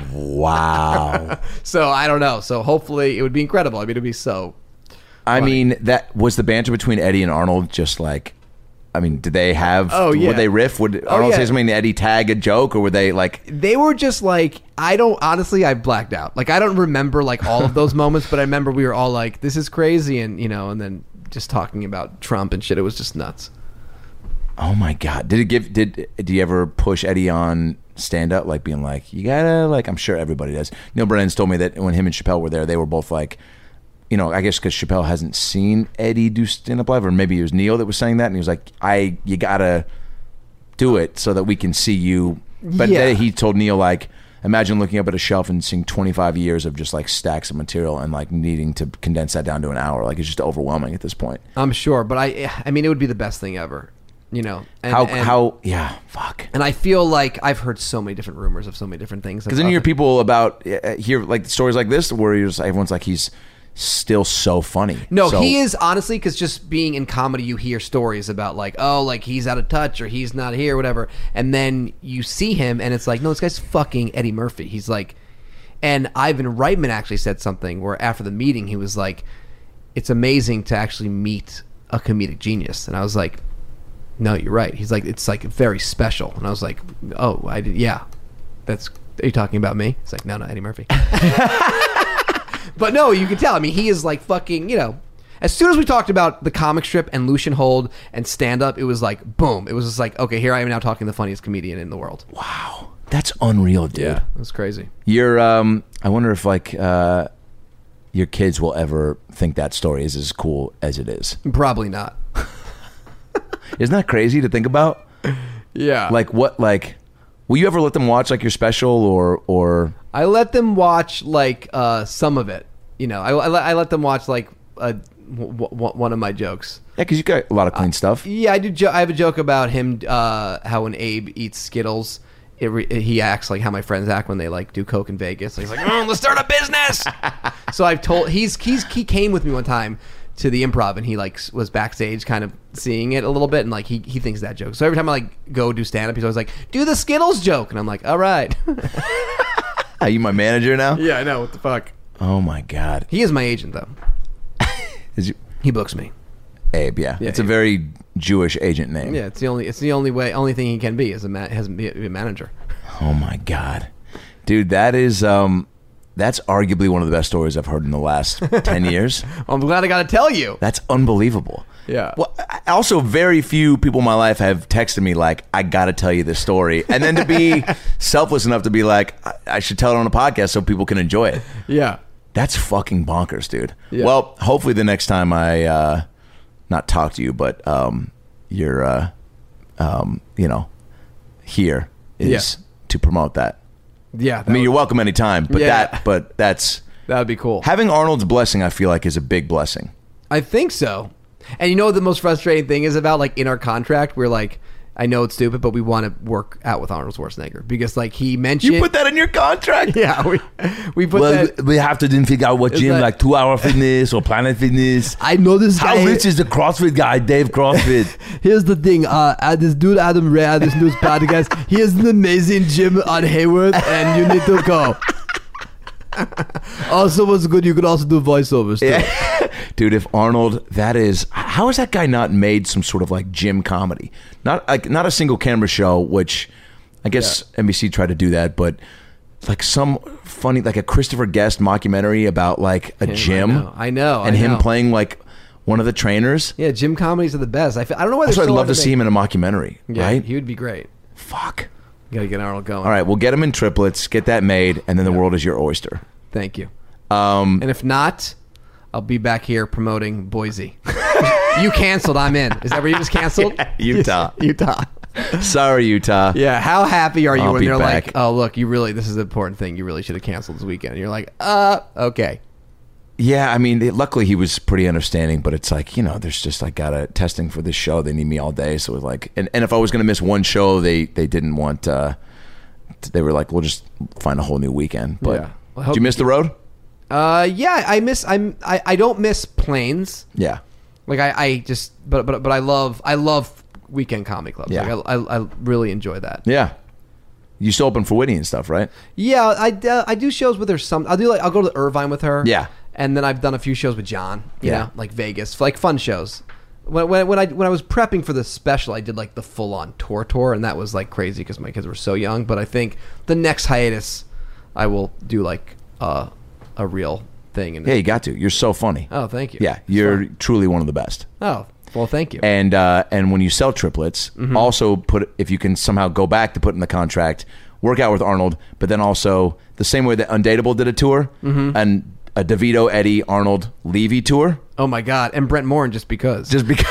Wow. So I don't know. So hopefully it would be incredible. I mean, it'd be so. I mean, that was the banter between Eddie and Arnold. Just like, I mean, did they have? Oh, yeah. Would they riff? Would Oh, Arnold yeah. say something? Did Eddie tag a joke, or were they like? They were just like, I don't honestly, I blacked out. Like I don't remember like all of those moments, but I remember we were all like, "This is crazy," and you know, and then just talking about Trump and shit. It was just nuts. Oh my God! Did it give? Did did you ever push Eddie on stand up, like being like, you gotta like? I'm sure everybody does. Neil Brennan's told me that when him and Chappelle were there, they were both like, you know, I guess because Chappelle hasn't seen Eddie do stand up live, or maybe it was Neil that was saying that, and he was like, I you gotta do it so that we can see you. But Yeah. then he told Neil like, imagine looking up at a shelf and seeing twenty-five years of just like stacks of material and like needing to condense that down to an hour. Like it's just overwhelming at this point. I'm sure, but I, I mean, it would be the best thing ever. You know, and, how and, how yeah fuck. and I feel like I've heard so many different rumors of so many different things. Because then you hear people about uh, hear like stories like this where you're just, everyone's like, he's still so funny. No, So- he is honestly, because just being in comedy, you hear stories about like, oh, like he's out of touch or he's not here, whatever. And then you see him, and it's like, no, this guy's fucking Eddie Murphy. He's like, and Ivan Reitman actually said something where after the meeting, he was like, it's amazing to actually meet a comedic genius. And I was like, no, you're right. He's like, it's like very special. And I was like, oh, I did, yeah, that's. Are you talking about me? It's like, no, no, Eddie Murphy. But no, you can tell. I mean, he is like fucking, you know, as soon as we talked about the comic strip and Lucian Hold and stand up, it was like, boom. It was just like, okay, here I am now talking to the funniest comedian in the world. Wow, that's unreal, dude. Yeah, it was crazy. You're um I wonder if like uh your kids will ever think that story is as cool as it is. Probably not. Isn't that crazy to think about? Yeah. Like what like will you ever let them watch like your special or or I let them watch like uh, some of it. You know, I, I, let, I let them watch like a, w- w- one of my jokes. yeah, because you got a lot of clean stuff. Yeah, I do. Jo- I have a joke about him. Uh, how when Abe eats Skittles, it re- he acts like how my friends act when they like do coke in Vegas. He's like, oh, let's start a business. So I've told he's he's he came with me one time to the Improv, and he like was backstage, kind of seeing it a little bit, and like he he thinks that joke. So every time I like go do stand up, he's always like, do the Skittles joke, and I'm like, all right. Are you my manager now? Yeah, I know. What the fuck? Oh my God. He is my agent though. Is you, He books me. Abe, yeah. Yeah, it's a Abe. very Jewish agent name. Yeah, it's the only it's the only way only thing he can be is a ma- has be a manager. Oh my God. Dude, that is um that's arguably one of the best stories I've heard in the last ten years. I'm glad I got to tell you. That's unbelievable. Yeah. Well, I- also, very few people in my life have texted me like, I got to tell you this story. And then to be selfless enough to be like, I-, I should tell it on a podcast so people can enjoy it. Yeah. That's fucking bonkers, dude. Yeah. Well, hopefully the next time I, uh, not talk to you, but um, you're, uh, um, you know, here is Yeah. to promote that. Yeah. I mean, you're welcome anytime, but Yeah. that, but that's, That would be cool. having Arnold's blessing, I feel like, is a big blessing. I think so. And you know what the most frustrating thing is about, like, in our contract, we're like, I know it's stupid, but we want to work out with Arnold Schwarzenegger because, like, he mentioned. You put that in your contract? Yeah, we we put well, that. we have to then figure out what It's gym, like- like Two Hour Fitness or Planet Fitness. I know this How guy. rich is the CrossFit guy, Dave CrossFit? Here's the thing, uh, uh, this dude Adam Ray, uh, this news podcast, he has an amazing gym on Hayward, and you need to go. Also, what's good, you could also do voiceovers too. Yeah. Dude, if Arnold, that is, how has that guy not made some sort of like gym comedy? Not like not a single camera show, which I guess yeah. N B C tried to do that, but like some funny, like a Christopher Guest mockumentary about like a Him, gym. I know, I know and I him know. playing like one of the trainers. Yeah, gym comedies are the best. I, feel, I don't know why. That's they're why so I'd love hard to see make. him in a mockumentary, Yeah, right? he would be great. Fuck. You gotta get Arnold going. All right, we'll get him in triplets, get that made, and then the world is your oyster. Thank you. Um, and if not, I'll be back here promoting Boise. You canceled, I'm in. Is that where you just canceled? Yeah, Utah. Utah. Sorry, Utah. Yeah, how happy are you I'll when be they're back. like, oh, look, you really, this is the important thing. You really should have canceled this weekend. And you're like, uh, okay. Yeah, I mean, they, luckily he was pretty understanding, but it's like, you know, there's just like got a testing for this show. They need me all day. So it was like, and, and if I was going to miss one show, they, they didn't want, uh, they were like, we'll just find a whole new weekend. But Yeah. Well, did you miss the road? Uh, yeah, I miss, I'm, I, I don't miss planes. Yeah. Like I, I just, but, but, but I love, I love weekend comedy clubs. Yeah. Like I, I, I really enjoy that. Yeah. You still open for Whitney and stuff, right? Yeah, I, uh, I do shows with her. Some I'll do like I'll go to Irvine with her. Yeah. And then I've done a few shows with John. You Yeah. know, like Vegas, like fun shows. When, when when I when I was prepping for the special, I did like the full on tour tour, and that was like crazy because my kids were so young. But I think the next hiatus, I will do like uh, a real thing. And Yeah, you got to. You're so funny. Oh, thank you. Yeah, you're truly one of the best. Oh, well, thank you. And uh, and when you sell triplets, Mhm. also put, if you can somehow go back to put in the contract, work out with Arnold, but then also the same way that Undateable did a tour, Mhm. and a DeVito, Eddie, Arnold, Levy tour. Oh my God, and Brent Morin just because. Just because.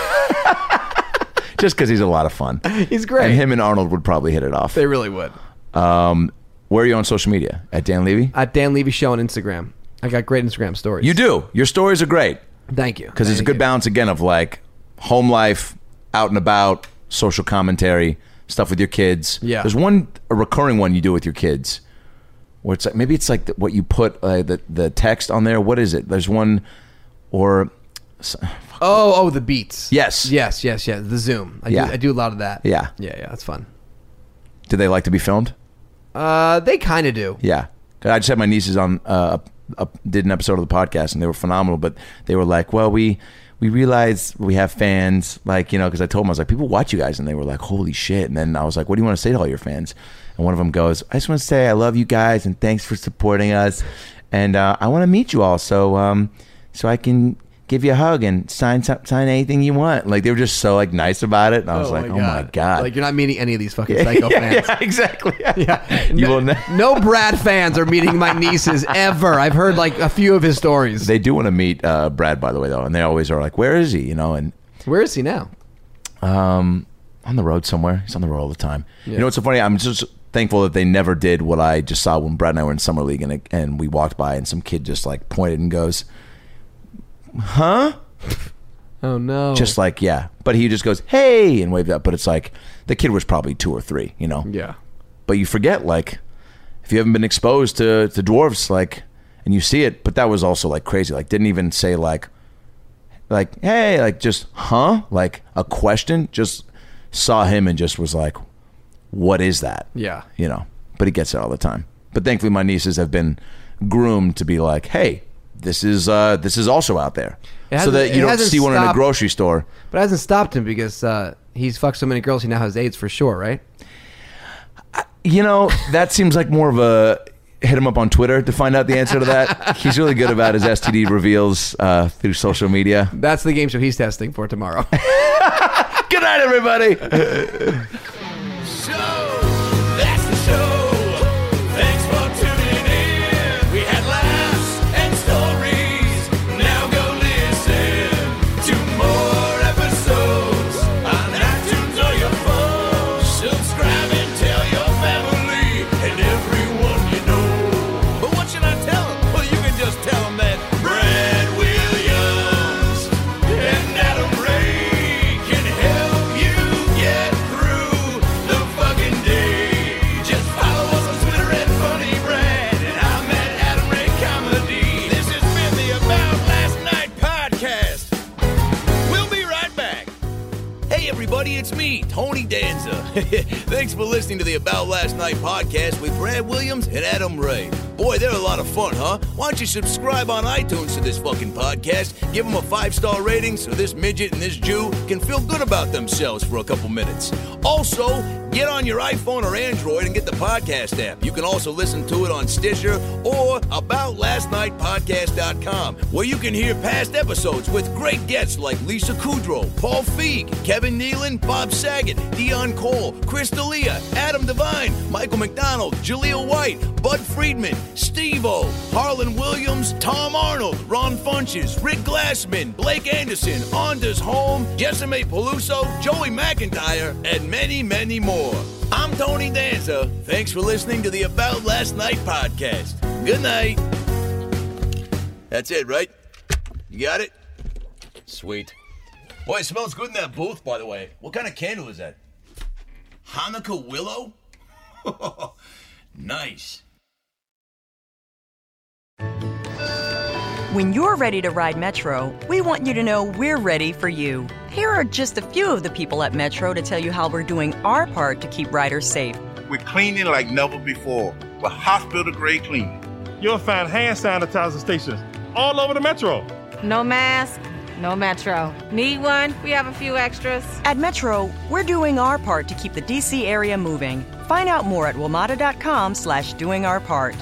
Just because he's a lot of fun. He's great. And him and Arnold would probably hit it off. They really would. Um, where are you on social media? At Dan Levy? At Dan Levy Show on Instagram. I got great Instagram stories. You do. Your stories are great. Thank you. Because it's a Thank good you. balance, again, of like home life, out and about, social commentary, stuff with your kids. Yeah. There's one, a recurring one you do with your kids, where it's like, maybe it's like the, what you put, uh, the, the text on there. What is it? There's one, or... Oh, oh, the beats. Yes. Yes, yes, yes. The Zoom. I, Yeah. do, I do a lot of that. Yeah. Yeah, yeah. That's fun. Do they like to be filmed? Uh, they kind of do. Yeah. 'Cause I just had my nieces on, uh, up, did an episode of the podcast, and they were phenomenal, but they were like, well, we... we realized we have fans, like, you know, because I told them, I was like, people watch you guys, and they were like, holy shit. And then I was like, what do you want to say to all your fans? And one of them goes, I just want to say I love you guys, and thanks for supporting us, and uh, I want to meet you all, so um, so I can give you a hug and sign sign anything you want. Like, they were just so like nice about it, and I was like, oh my god, Like, you're not meeting any of these fucking Yeah, psycho yeah, fans. yeah, exactly. Yeah. You no, will ne- no Brad fans are meeting my nieces ever. I've heard like a few of his stories. They do want to meet uh, Brad, by the way, though, and they always are like, where is he? You know, and Where is he now? Um, on the road somewhere. He's on the road all the time. Yeah. You know what's so funny? I'm just thankful that they never did what I just saw when Brad and I were in summer league, and it, and we walked by, and some kid just like pointed and goes, "Huh?" Oh no! Just like, yeah, but he just goes, "Hey," and waved up. But it's like the kid was probably two or three, you know. Yeah. But you forget, like, if you haven't been exposed to to dwarves, like, and you see it, but that was also like crazy. Like, didn't even say like, like, hey, like, just, huh? Like a question. Just saw him and just was like, what is that? Yeah. You know. But he gets it all the time. But thankfully, my nieces have been groomed to be like, hey, this is uh, this is also out there, It so hasn't- that it you don't hasn't see one in a stopped- grocery store. But it hasn't stopped him because uh, he's fucked so many girls. He now has AIDS for sure, right? You know, that seems like more of a hit him up on Twitter to find out the answer to that. He's really good about his S T D reveals uh, through social media. That's the game show he's testing for tomorrow. Good night, everybody. So, that's the show. Thanks for tuning in. We had laughs and stories. Now go listen to more episodes on iTunes or your phone. Subscribe and tell your family and everyone you know. But what should I tell them? Well, you can just tell them that Brad Williams and Adam Ray can help you get through everybody, it's me, Tony Danza. Thanks for listening to the About Last Night podcast with Brad Williams and Adam Ray. Boy, they're a lot of fun, huh? Why don't you subscribe on iTunes to this fucking podcast, give them a five-star rating so this midget and this Jew can feel good about themselves for a couple minutes. Also, get on your iPhone or Android and get the podcast app. You can also listen to it on Stitcher or about last night podcast dot com, where you can hear past episodes with great guests like Lisa Kudrow, Paul Feig, Kevin Nealon, Bob Saget, Dion Cole, Chris D'Elia, Adam Devine, Michael McDonald, Jaleel White, Bud Friedman, Steve-O, Harlan Williams, Tom Arnold, Ron Funches, Rick Glassman, Blake Anderson, Anders Holm, Jessime Peluso, Joey McIntyre, and many, many more. I'm Tony Danza. Thanks for listening to the About Last Night podcast. Good night. That's it, right? You got it? Sweet. Boy, it smells good in that booth, by the way. What kind of candle is that? Hanukkah willow? Nice. When you're ready to ride Metro, we want you to know we're ready for you. Here are just a few of the people at Metro to tell you how we're doing our part to keep riders safe. We're cleaning like never before with hospital-grade cleaning. You'll find hand sanitizer stations all over the Metro. No mask, no Metro. Need one? We have a few extras. At Metro, we're doing our part to keep the D C area moving. Find out more at WMATA.com slash doing our part.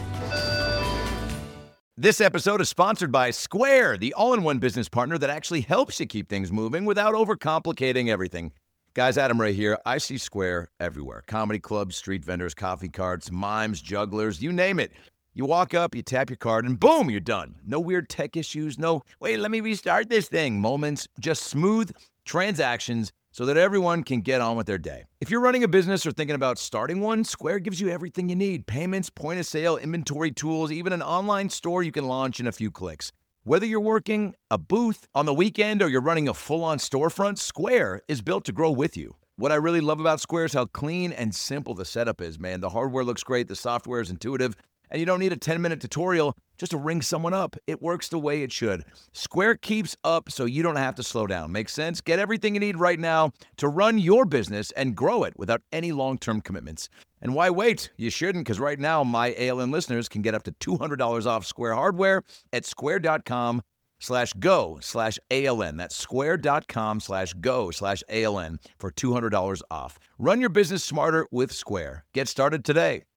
This episode is sponsored by Square, the all-in-one business partner that actually helps you keep things moving without overcomplicating everything. Guys, Adam Ray here. I see Square everywhere. Comedy clubs, street vendors, coffee carts, mimes, jugglers, you name it. You walk up, you tap your card, and boom, you're done. No weird tech issues, no, wait, let me restart this thing moments. Just smooth transactions so that everyone can get on with their day. If you're running a business or thinking about starting one, Square gives you everything you need. Payments, point of sale, inventory tools, even an online store you can launch in a few clicks. Whether you're working a booth on the weekend or you're running a full-on storefront, Square is built to grow with you. What I really love about Square is how clean and simple the setup is, man. The hardware looks great, the software is intuitive, and you don't need a ten-minute tutorial just to ring someone up. It works the way it should. Square keeps up so you don't have to slow down. Makes sense? Get everything you need right now to run your business and grow it without any long-term commitments. And why wait? You shouldn't, because right now my A L N listeners can get up to two hundred dollars off Square hardware at square.com slash go slash ALN. That's square.com slash go slash ALN for two hundred dollars off. Run your business smarter with Square. Get started today.